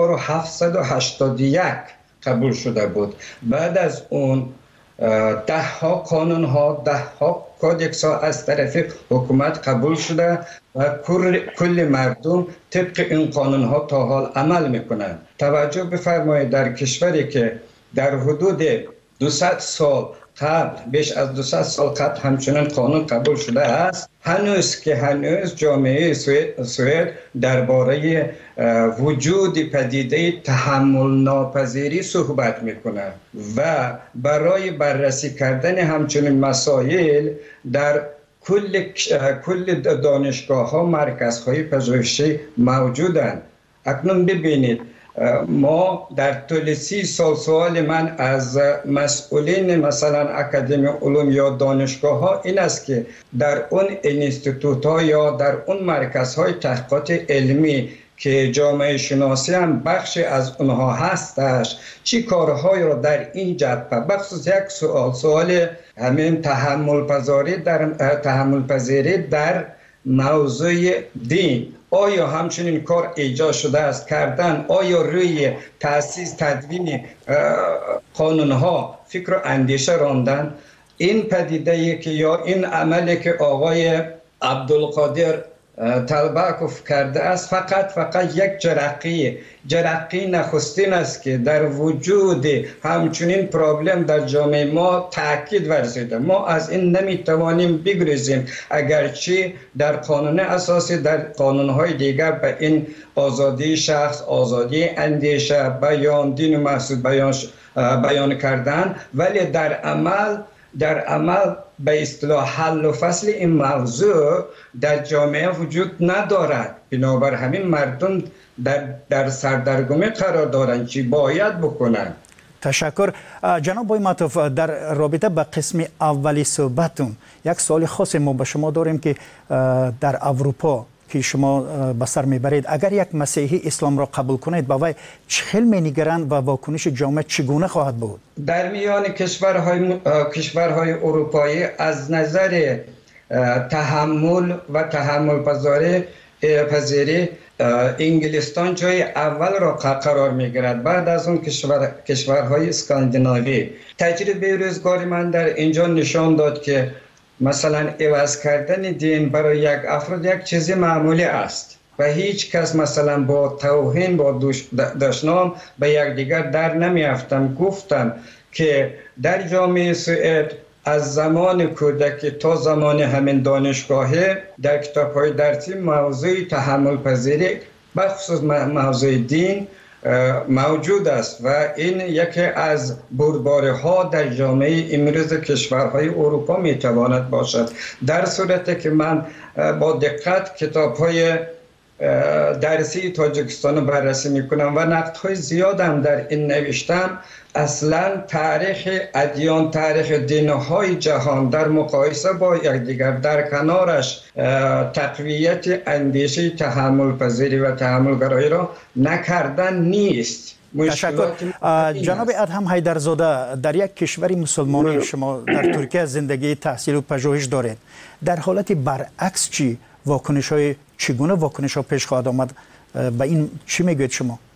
1781 قبول شده بود. بعد از اون 10 ها قانون ها، 10 ها کودکس ها از طرف حکومت قبول شده و کل مردم طبق این قانون ها تا حال عمل میکنند. توجه بفرمایید در کشوری که در حدود 200 سال قبل، بیش از 200 سال قبل همچنان قانون قبول شده است، هنوز جامعه سوئد درباره وجود پدیده تحمل ناپذیری صحبت میکنه و برای بررسی کردن همچنین مسائل در کل دانشگاه ها مرکزهای پژوهشی موجودند. اکنون ببینید، ما در طول 30 سال سوال من از مسئولین مثلا اکادمی علوم یا دانشگاه ها این است که در اون اینستیتوت ها یا در اون مرکزهای تحقیقات علمی که جامعه شناسی هم بخشی از اونها هستش، چی کارهایی را در این جبهه، بخصوص یک سوال همین تحمل پذیری در موضوع دین، آیا همچنین کار ایجاد شده است کردن؟ آیا روی تأسیس تدوین قانونها فکر و اندیشه راندن؟ این پدیده که یا این عملی که آقای عبدالقادر طلبکوف کرده است فقط یک جرقی نخستین است که در وجود همچنین پرابلم در جامعه ما تاکید ورزیده. ما از این نمیتوانیم بگریزیم، اگرچه در قانون اساسی، در قانونهای دیگر به این آزادی شخص، آزادی اندیشه، بیان، دین و مقصود بیان کردن، ولی در عمل به اصطلاح حل و فصل این موضوع در جامعه وجود ندارد. بنابر همین مردم در سردرگمی قرار دارند، چی باید بکنند. تشکر. جناب بایماتوف، در رابطه با قسم اولی صحبتون یک سوال خاص ما به شما داریم که در اروپا که شما به سر میبرید، اگر یک مسیحی اسلام را قبول کنید با وی چه می‌نگرند و واکنش جامعه چگونه خواهد بود؟ در میان کشورهای اروپایی از نظر تحمل و تحمل پذیری انگلستان جای اول را قرار میگیرد، بعد از اون کشورهای اسکاندیناوی. تجربه روزگاری من در اینجا نشان داد که مثلا عوض کردن دین برای یک افراد یک چیزی معمولی است و هیچ کس مثلا با توهین، با دشنام به یکدیگر در نمیافتم. گفتم که در جامعه سوئد از زمان کودکی تا زمان همین دانشگاهی در کتاب‌های درسی موضوع تحمل پذیری بخصوص موضوع دین موجود است و این یکی از بردباری‌ها در جامعه امروز کشورهای اروپا میتواند باشد. در صورتی که من با دقت کتاب‌های درسی تاجیکستان بررسی میکنم و نقدهای زیادم در این نوشتم، اصلا تاریخ ادیان، تاریخ دین‌های جهان در مقایسه با یکدیگر، در کنارش تقویت اندیشه تحمل پذیری و تحملگرایی را نکردن نیست. تشکر. جناب ادهم حیدرزاده، در یک کشور مسلمانی شما در ترکیه زندگی، تحصیل و پژوهش دارید. در حالت برعکس چگونه واکنش ها پیش خواهد آمد؟ به این چی میگوید شما؟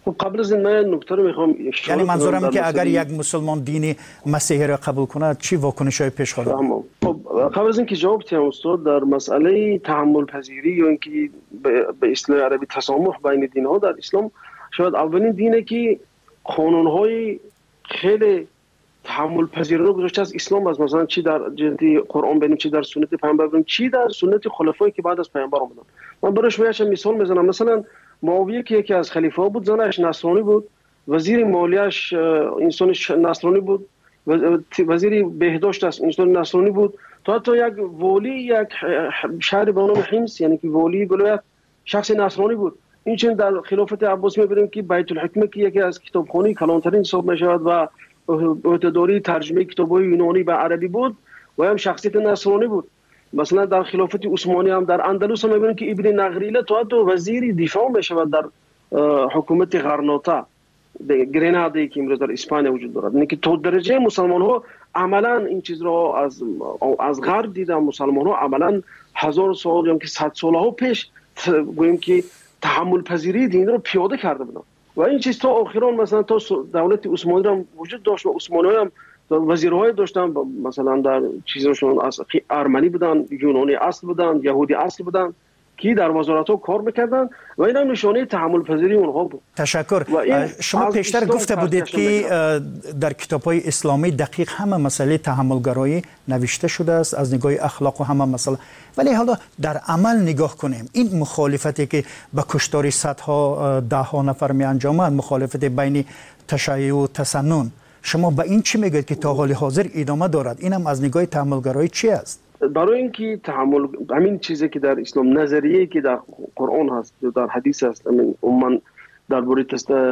خب قبل از این من نکته رو میخوام یعنی منظورم که اگر یک مسلمان دین مسیحی را قبول کنه چی واکنش‌های پیش خواهد آمد؟ خب قبل از اینکه جواب بدم استاد، در مسئله تحمل پذیری یا اینکه به اصطلاح عربی تسامح بین دین‌ها در اسلام شاید اولین دینه که قانون‌های خیلی تحمل پذیری رو گذاشته از اسلام، از مثلا چی در جدی قرآن ببینیم، چی در سنت پیامبر ببینیم، چی در سنت خلفایی که بعد از پیامبر اومدن. من برایش مثال میزنم. مثلا معاویه که یکی از خلیفه‌ها بود، زنش نصرانی بود، وزیر مالیه‌اش انسان نصرانی بود، وزیر بهداشت انسان نصرانی بود، تا حتی یک والی یک شهر به نام حمص، یعنی که والی ولایت شخص نصرانی بود. این چنین در خلافت عباسی می‌بینیم که بیت الحکمه که یکی از کتابخوانی کلانترین حساب می‌شود و عهده‌داری ترجمه کتاب‌های یونانی به عربی بود و هم شخصیت نصرانی بود. مثلا در خلافت عثمانی هم در اندلس هم می‌بینیم که ابن نغریله تا وزیر دفاع می‌شود در حکومت غرناطه گریناده که امروز در اسپانیا وجود دارد. یعنی که تا درجه مسلمان‌ها عملاً این چیز را از غرب دیدن. مسلمان‌ها عملاً 1000 سال یا که 100 سال‌ها پیش گوییم که تحمل پذیری دین رو پیاده کرده بودن و این چیز تا آخران مثلا تا دولت عثمانی هم وجود داشت و عثمانی هم وزیرهای داشتن، مثلا در چیزشون از ارمنی بودن، یونانی اصل بودن، یهودی اصل بودن که در وزارت‌ها کار می‌کردن و این هم نشانه تحمل پذیری اونها بود. تشکر. شما پیشتر گفته بودید که در کتاب‌های اسلامی دقیق همه مسئله تحملگرایی نوشته شده است از نگاه اخلاق و همه مسئله، ولی حالا در عمل نگاه کنیم این مخالفتی که به کشتار صدها ده‌ها نفر می‌انجامد، مخالفت بین تشیع و تسنن، شما به این چی میگید که تا حال حاضر ادامه دارد؟ اینم از نگاه تحملگرایی چی است؟ برای اینکه تحمل همین چیزی که در اسلام نظریه‌ای که در قرآن هست یا در حدیث هست، من درباره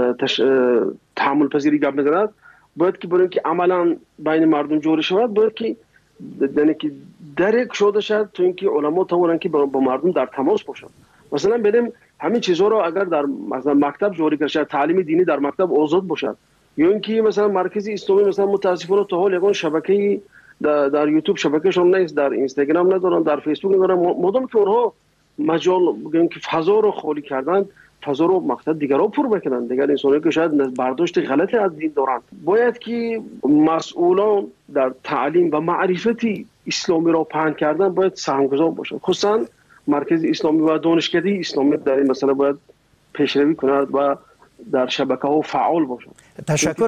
تحمل پذیری گپ می‌زند، باید که برای اینکه عملاً بین مردم جوری شود باید که یعنی که درک شده شد تو اینکه علما توانن که با مردم در تماس باشن. مثلا بریم همین چیزها رو اگر در مثلا مکتب جوری کرد، تعلیم دینی در مکتب آزاد باشد، یا اینکه مثلا مرکز اسلامی مثلا متاسفانه تا حال یگان شبکه در یوتیوب شبکهشون نیست، در اینستاگرام ندارن، در فیسبوک ندارن، مادام که اونها مجال بگیم که فضا رو خالی کردن، فضا رو مقصد دیگرها پر بکنن، دیگر انسانی که شاید برداشت غلطی از دین دارن، باید که مسئولان در تعلیم و معرفتی اسلامی را پهن کردن باید سهمگذار باشن، خصوصا مرکز اسلامی و دانشکده اسلامی در این مسئله باید پیشروی کند و در شبکه‌ها فعال باشند. تشکر.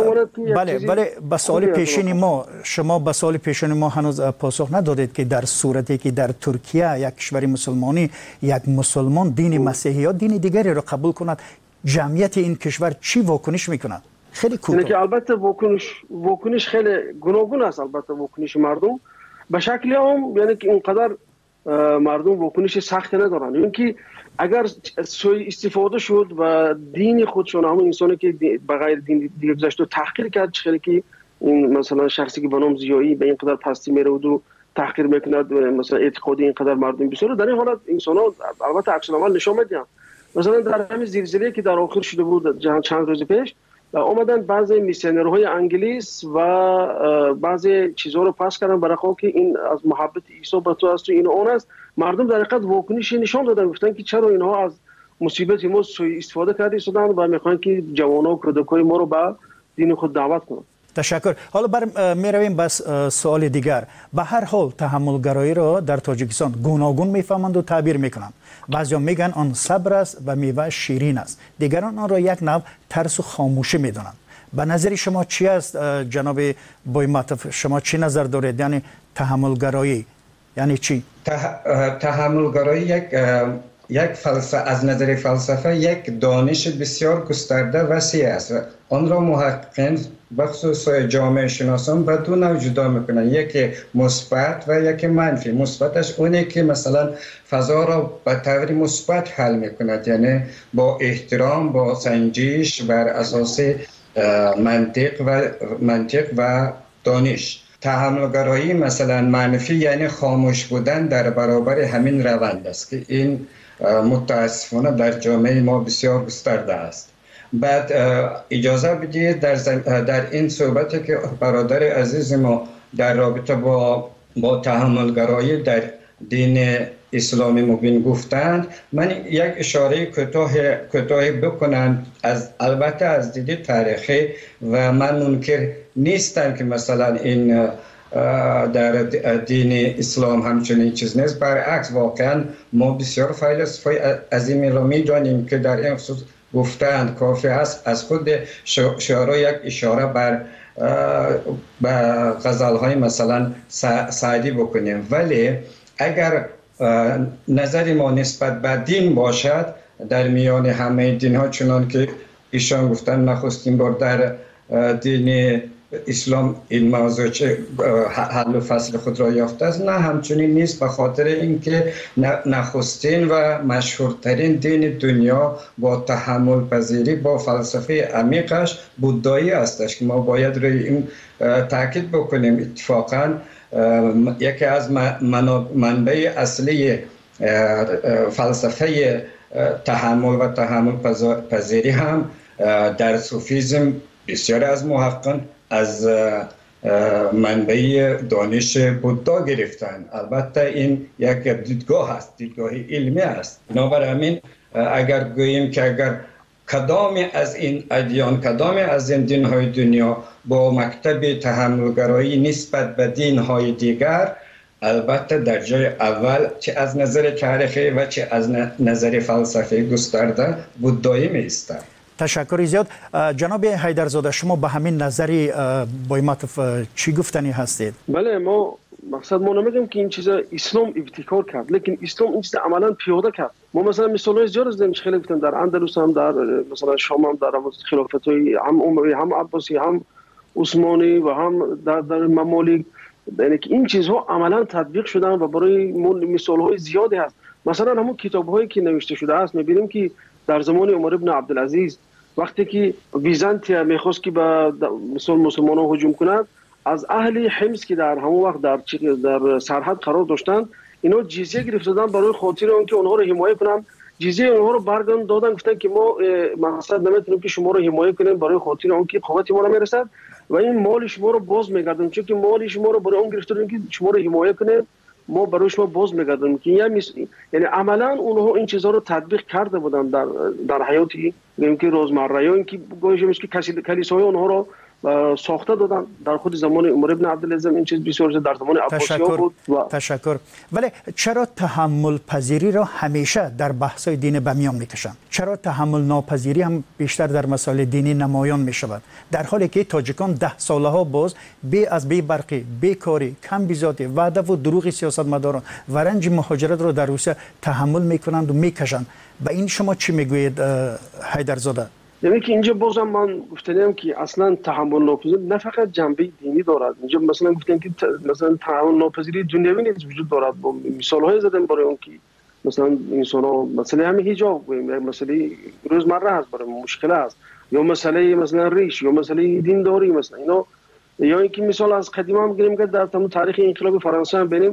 بله به سوال پیشین ما، شما به سوال پیشین ما هنوز پاسخ ندادید که در صورتی که در ترکیه یک کشور مسلمانی یک مسلمان دین مسیحی یا دین دیگری را قبول کند، جمعیت این کشور چی واکنش میکند؟ خیلی کوتاه. که البته واکنش خیلی گوناگون است. البته واکنش مردم به شکلی هم یعنی که اینقدر مردم واکنش سخت ندارن، یعنی که اگر سوء استفاده شد و دین خودشون، همون انسانی که به غیر دین دیگه گذاشت و تحقیر کرد، چه که این مثلا شخصی که به نام زیایی به این قدر پستی میره و تحقیر میکند، مثلا اعتقادی اینقدر مردم بسیار، در این حالت انسان‌ها البته عکس العمل نشون میدن. مثلا در همین زلزله که در آخر شده بود جهان چند روز پیش، اومدن بعضی میسیونرهای انگلیس و بعضی چیزها رو پاس کردن برای که این از محبت عیسی به تو است و این اون است. مردم در حقیقت واکنشی نشان دادن، گفتن که چرا اینها از مصیبت ما سوء استفاده کرده شدن و میخوان که جوانا و کودکای ما رو به دین خود دعوت کنن. تشکر. حالا میرویم بس سوال دیگر. به هر حال تحملگرایی را در تاجیکستان گوناگون میفهمند و تعبیر میکنند. بعضیا میگن آن صبر است و میوه شیرین است، دیگران آن را یک نوع ترس و خاموشی میدانند. به نظر شما چی است جناب بویماتوف؟ شما چی نظر دارید؟ یعنی تحملگرایی یعنی چی؟ تحملگرایی یک فلسفه، از نظر فلسفه یک دانش بسیار گسترده وسیع است. آن را محققین بخصوص جامعه شناسان به دو نوع جدا میکنن، یکی مثبت و یکی منفی. مثبتش اونه که مثلا فضا را به طور مثبت حل میکند، یعنی با احترام، با سنجش بر اساس منطق و دانش. تحملگرایی مثلا منفی یعنی خاموش بودن در برابر همین روند است که این متاسفانه در جامعه ما بسیار گسترده است. بعد اجازه بدید در این صحبتی که برادر عزیز ما در رابطه با تحملگرایی در دین اسلامی مبین گفتند، من یک اشاره کوتاه بکنم البته از دید تاریخی و من منکر نیستم که مثلا این در دین اسلام همچنین چیز نیست. برعکس واقعا ما بسیار فیلسوفای عظیمی را می‌دانیم که در این خصوص گفتند کافی است از خود شعرا یک اشاره به غزل‌های مثلا سعدی بکنیم. ولی اگر نظر ما نسبت به دین باشد، در میان همه دین‌ها چنان که ایشان گفتن نخستین بار در دین اسلام این موضوع حل و فصل خود را یافته است، نه همچنین نیست، به خاطر اینکه نخستین و مشهورترین دین دنیا با تحمل پذیری با فلسفه عمیقش بودایی هستش که ما باید روی این تاکید بکنیم. اتفاقا یکی از منبع اصلی فلسفه تحمل و تحمل پذیری هم در صوفیزم بسیار از محققان از منبع دانش بودا گرفتن. البته این یک دیدگاه است، دیدگاه علمی است. بنابراین اگر گوییم که اگر کدام از این ادیان، کدام از این دین‌های دنیا با مکتب تحملگرایی نسبت به دین‌های دیگر، البته در جای اول چه از نظر تاریخی و چه از نظر فلسفی گسترده بودایی می‌ایستد. تشکر زیاد. جناب حیدرزاده، شما به همین نظری بایماتوف چی گفتنی هستید؟ بله، ما مقصد ما نمیگیم که این چیزا اسلام ابتکار کرد، لیکن اسلام این چیز عملا پیاده کرد. ما مثلا مثالای زیاد زدیم، خیلی گفتم در اندلس هم، در مثلا شام هم، در خلافت‌های هم اموی، هم عباسی، هم عثمانی و هم در ممالک، یعنی که این چیزها عملا تطبیق شدن و برای مثال‌های زیادی هست. مثلا همون کتاب‌هایی که نوشته شده است می‌بینیم که در زمان عمر ابن عبدالعزیز وقتی که بیزانتیا میخواست که به مسلمانان هجوم کند، از اهل حمص که در همون وقت در سرحد قرار داشتند، اینا جزیه گرفتن برای خاطر اون که اونها رو حمایت کنن. جزیه اونها رو برگردوندن دادن، گفتن که ما مقصد نمیتونیم که شما رو حمایت کنیم برای خاطر اون که قوت ما رو میرسد و این مال شما رو باز میگردیم، چون که مال شما رو برای اون گرفتن که شما رو حمایت کنیم، ما برای شما باز میگردیم. که یعنی عملا اونها این چیزها رو تطبیق کرده بودن در حیاتی که روزمره، یا اینکه گویش میشه که کلیساهای اونها رو ساخته دادن. در خود زمان عمر ابن عبدالعزیز این چیز بسیار در زمان عباسی‌ها بود. تشکر. ولی چرا تحمل پذیری را همیشه در بحث‌های دین به میان میکشند؟ چرا تحمل ناپذیری هم بیشتر در مسائل دینی نمایان میشود، در حالی که تاجیکان 10 ساله ها باز بی برقی، بیکاری، کم بیزاتی، وعده و دروغ سیاستمداران و رنج مهاجرت را در روسیه تحمل میکنند و میکشند؟ به این شما چی میگویید حیدرزاده؟ یعنی که اینجا بازم من گفتم که اصلا تحمل ناپذیری نه فقط جنبه دینی دارد. اینجا مثلا گفتم که مثلا تحمل ناپذیری دنیوی نیز وجود دارد. با مثال‌های زدم برای اون که مثلا انسان‌ها مسئله همین حجاب، مسئله روزمره است، برای مشکل است، یا مسئله مثلا ریش، یا مسئله دینداری، مثلا اینا. یا اینکه مثال از قدیم هم بگیریم که در تمام تاریخ انقلاب فرانسه هم ببینیم،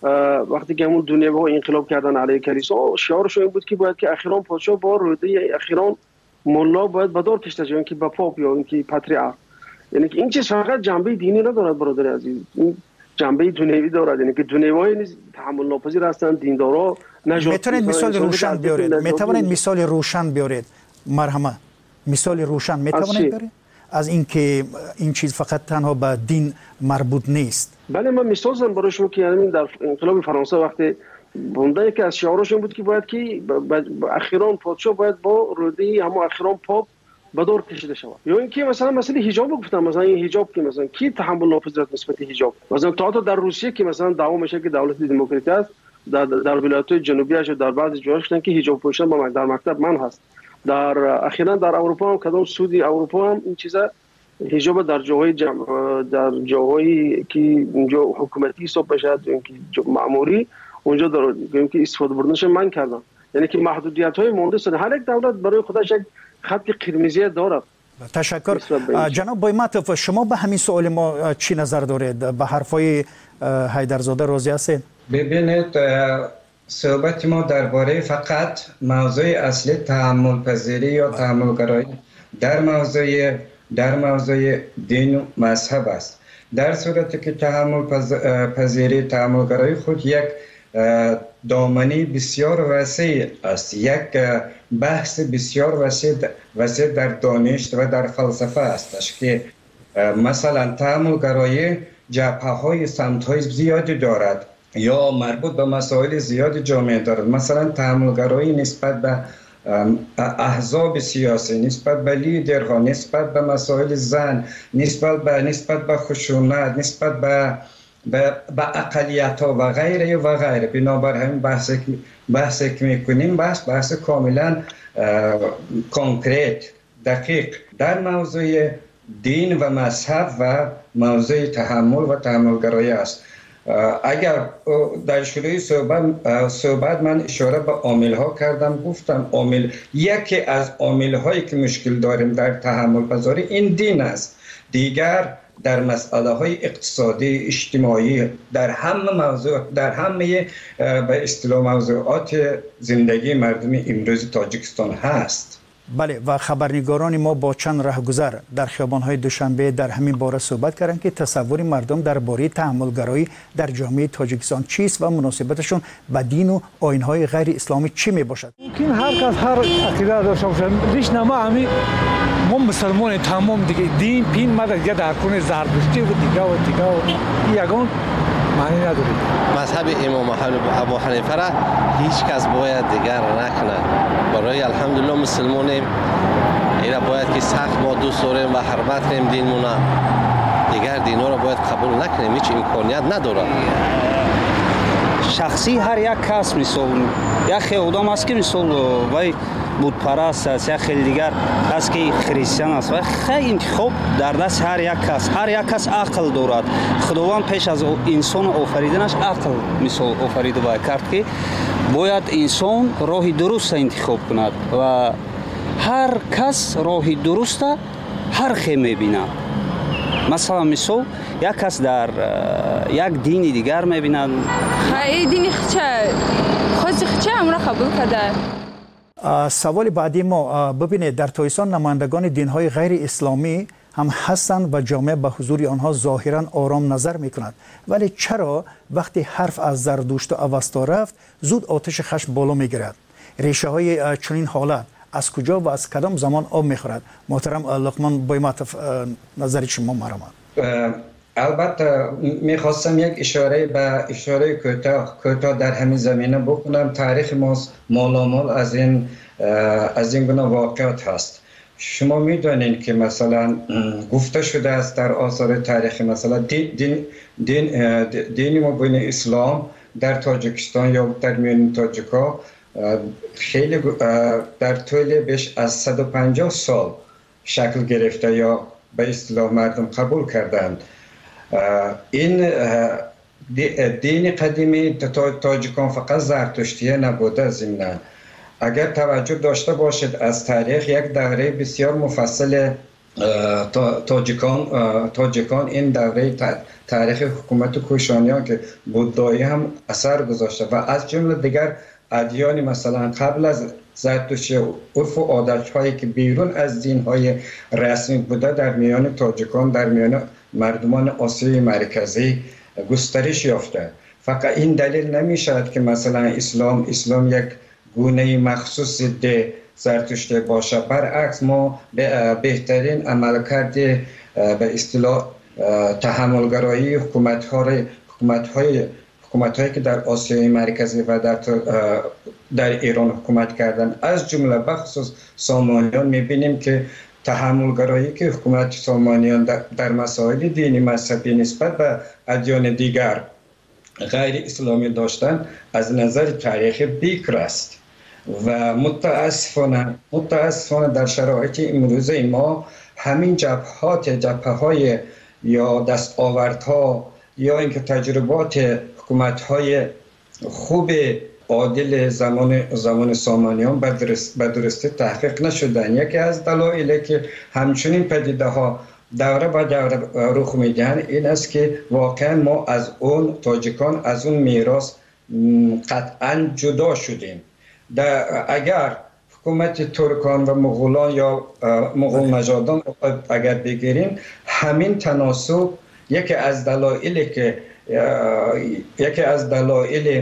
وقتی که همون دنیاها انقلاب کردن علیه کلیسا، شعارشون این بود که باید که اخیراً پادشاه با روده اخیراً مولا باید بدار کشته شود، که با پاپ یا اینکه پاتریارک. یعنی که این چیز فقط جنبه دینی ندارد برادر عزیز، این جنبه دنیوی دارد. یعنی که دنیوی نیز تحمل ناپذیر هستند، دیندارا نجات. میتونید مثال روشن بیارید؟ میتونید مثال روشن بیارید؟ مرحمت، مثال روشن میتونید بیارید از اینکه این چیز فقط تنها به دین مربوط نیست؟ بله، من مثال زدم برای شما که یعنی در انقلاب فرانسه وقتی بنده یکی از شعارش بود که باید که اخیراً پادشاه باید با روده همون اخیراً پاپ بدار کشیده شود. یا اینکه مثلا مسئله حجاب گفتم، مثلا این حجاب که مثلا کی تحمل ناپذیر نسبت حجاب، مثلا تا در روسیه که مثلا دعوا میشه که دولت دموکراتی است، در ولایت‌های جنوبی اش در بعضی جاهاش گفتن که حجاب پوشیدن با در مکتب من هست. در اخیراً در اروپا هم کدام سعودی اروپا هم این چیزا حجاب در جاهای که اونجا حکومتی حساب بشه، اینکه مأموری اونجا دارن که استفاده بردنش من کردن. یعنی که محدودیت‌های مونده شده. هر یک دولت برای خودش یک خط قرمزی دارد. تشکر. جناب بایماتوف، شما به همین سوال ما چی نظر دارید؟ به حرفای حیدرزاده راضی هستید؟ ببینید، صحبت ما درباره فقط موضوع اصلی تحمل پذیری یا تحمل گرایی در موضوع دین و مذهب است. در صورتی که تحمل پذیری، تحمل گرایی خود یک دامنه بسیار وسیع است، یک بحث بسیار وسیع در دانش و در فلسفه است که مثلا تأملگرایی جبهه‌های سمت‌های زیادی دارد یا مربوط به مسائل زیادی جامعه دارد. مثلا تأملگرایی نسبت به احزاب سیاسی، نسبت به لیدرها، نسبت به مسائل زن، نسبت به خشونت، نسبت به اقلیت‌ها و غیره و غیره. بنابر همین بحثی که میکنیم بحث کاملا کنکریت، دقیق در موضوع دین و مذهب و موضوع تحمل و تحملگرایی است. اگر در شروع صحبت من اشاره به عامل‌ها کردم، گفتم یکی از عامل‌هایی که مشکل داریم در تحمل پذیری این دین است. دیگر در مسائل اقتصادی، اجتماعی، در همه به اصطلاح موضوعات زندگی مردم امروز تاجیکستان هست. بله، و خبرنگاران ما با چند رهگذر در خیابان‌های دوشنبه در همین باره صحبت کردند که تصور مردم درباره تحملگرایی در جامعه تاجیکستان چیست و مناسبتشون با دین و آیین‌های غیر اسلامی چی میباشد. ممکن هر کس هر عقیده داشته باشه. ریش نما همین ما مسلمان تمام دیگه دین پین ما دیگه در کنه زرتشتی و دیگه یگان معنی نداره. مذهب امام ابو حنیفه را هیچ کس باید دیگر نکنه. برای الحمدلله مسلمانیم، اینا باید که سخت ما دوست داریم و حرمت کنیم دینمون، دیگر دینا را باید قبول نکنیم، هیچ امکانیت نداره. شخصی هر یک کس مثال یک خیلی است که مثال وای بود پرست است، یا خیلی دیگر است که خریستیان است و خیلی انتخاب در دست هر یک کس عقل دارد. خداوند پیش از انسان آفریدنش عقل مثال آفریده باید کرد که باید انسان راه درست انتخاب کند و هر کس راه درست هر خیلی میبیند. مثلا مثال یک کس در یک دین دیگر میبیند، این دین خودش همون را قبول کرده. سوال بعدی ما ببینید در تاجیکستان نمایندگان دین‌های غیر اسلامی هم هستند و جامعه به حضور آنها ظاهراً آرام نظر می‌کند، ولی چرا وقتی حرف از زردشت و اوستا رفت زود آتش خشم بالا می‌گیرد؟ ریشه‌های چنین حالت از کجا و از کدام زمان آب می‌خورد؟ محترم لقمان بایماتف، نظر شما مرحبا. البته میخواستم یک اشاره کوتاه در همین زمینه بکنم. تاریخ ما مالامال از این گونه واقعات هست. شما میدونید که مثلا گفته شده است در آثار تاریخی مثلا دین مبین اسلام در تاجیکستان یا در میان تاجیکا خیلی در طول بیش از 150 سال شکل گرفته یا به اصطلاح مردم قبول کردند. این دین قدیمی تاجیکان فقط زرتشتیه نبوده. ضمناً اگر توجه داشته باشید از تاریخ یک دوره بسیار مفصل تاجیکان این دوره تاریخ حکومت کوشانیان که بودایی هم اثر گذاشته و از جمله دیگر ادیان مثلا قبل از زرتشتی عرف و عادت‌هایی که بیرون از دین‌های رسمی بوده در میان تاجیکان، در میان مردمان آسیای مرکزی گسترش یافته. فقط این دلیل نمی‌شود که مثلا اسلام یک گونه مخصوص ده زرتشتی باشه. برعکس ما بهترین عملکرد به اصطلاح تحملگرایی حکومت‌هایی که در آسیای مرکزی و در ایران حکومت کردن از جمله بخصوص سامانیان می‌بینیم که تحملگرایی که حکومت سامانیان در مسائل دینی مذهبی نسبت به ادیان دیگر غیر اسلامی داشتن از نظر تاریخی بیکر است و متاسفانه در شرایط امروز ما همین جبهه‌های یا دستاوردها یا اینکه تجربات حکومت‌های خوب عادل زمان سامانیان به درستی تحقیق نشدن. یکی از دلایلی که همچنین پدیده ها دوره به دوره رخ میدن این است که واقعا ما از اون تاجیکان از اون میراث قطعا جدا شدیم. اگر حکومت ترکان و مغولان یا مغول نژادان اگر بگیریم همین تناسب یکی از دلایل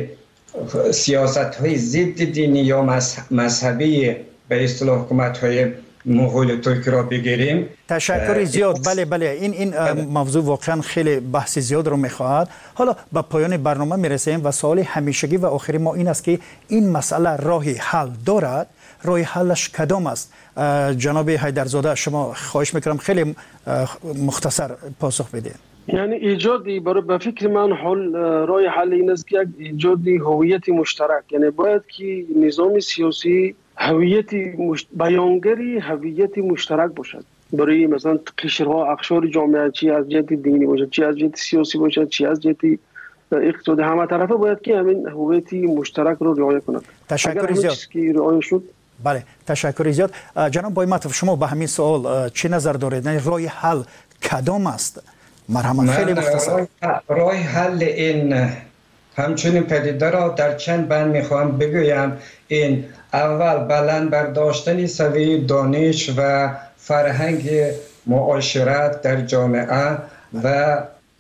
سیاست های ضد دینی یا مذهبی به اصطلاح حکومت های مغول ترکی را بگیریم. تشکر زیاد. بله این موضوع واقعا خیلی بحث زیاد رو میخواهد. حالا به پایان برنامه میرسیم و سوال همیشگی و آخری ما این است که این مسئله راهی حل دارد؟ راه حلش کدام است؟ جناب حیدرزاده شما خواهش میکنم خیلی مختصر پاسخ بدید. یعنی ایجادی به فکر من راه حل این است که ایجادی هویت مشترک، یعنی باید که نظام سیاسی بیانگری هویت مشترک باشد برای مثلا قشرها اقشار جامعه، چی از جهت دینی باشد، چی از جهت سیاسی باشد، چی از جهت اقتصادی، همه طرفه باید که همین هویت مشترک رو رعایت کنند. تشکر زیاد. که رعایت شد. بله تشکر زیاد. جناب بایمتوف شما به همین سوال چه نظر دارید؟ یعنی راه حل کدام است؟ مرحمت خیلی مختصر. راه حل این همچنین پدیده را در چند بند میخوام بگویم. این اول بلند برداشتن سوی دانش و فرهنگ معاشرت در جامعه و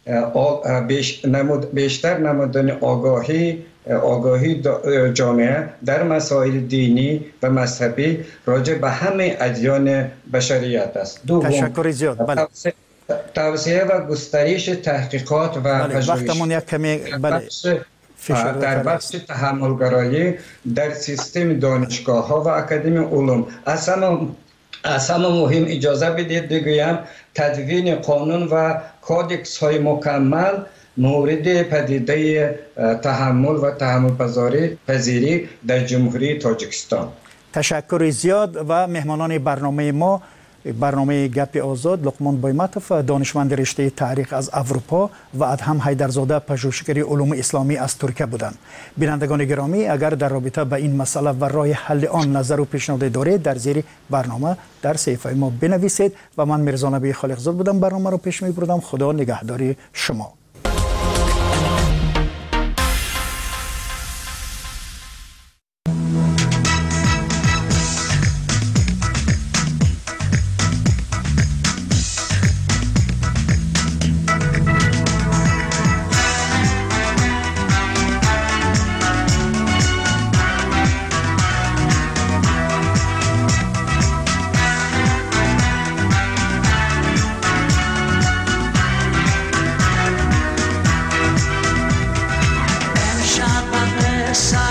بیشتر نمودن آگاهی جامعه در مسائل دینی و مذهبی راجع به همه ادیان بشریت است. تشکر زیاد. بله. توسعه و گسترش تحقیقات و وقتمون یک کمی در بحث تحملگرایی در سیستم دانشگاه ها و اکادمی علوم. اصلا مهم اجازه بدید بگویم تدوین قانون و کودکس های مکمل مورد پدیده تحمل و تحمل پذیری در جمهوری تاجیکستان. تشکر زیاد. و مهمانان برنامه ما، برنامه گپ آزاد، لقمان بایمتوف دانشمند رشته تاریخ از اروپا و ادهم حیدرزاده پژوهشگر علوم اسلامی از ترکیه بودند. بینندگان گرامی، اگر در رابطه با این مسئله و راه حل آن نظر و پیشنهاد دارید در زیر برنامه در صفحه ما بنویسید. و من میرزا نبی خالقزاد بودم، برنامه رو پیش میبردم. خدا نگهداری شما. Side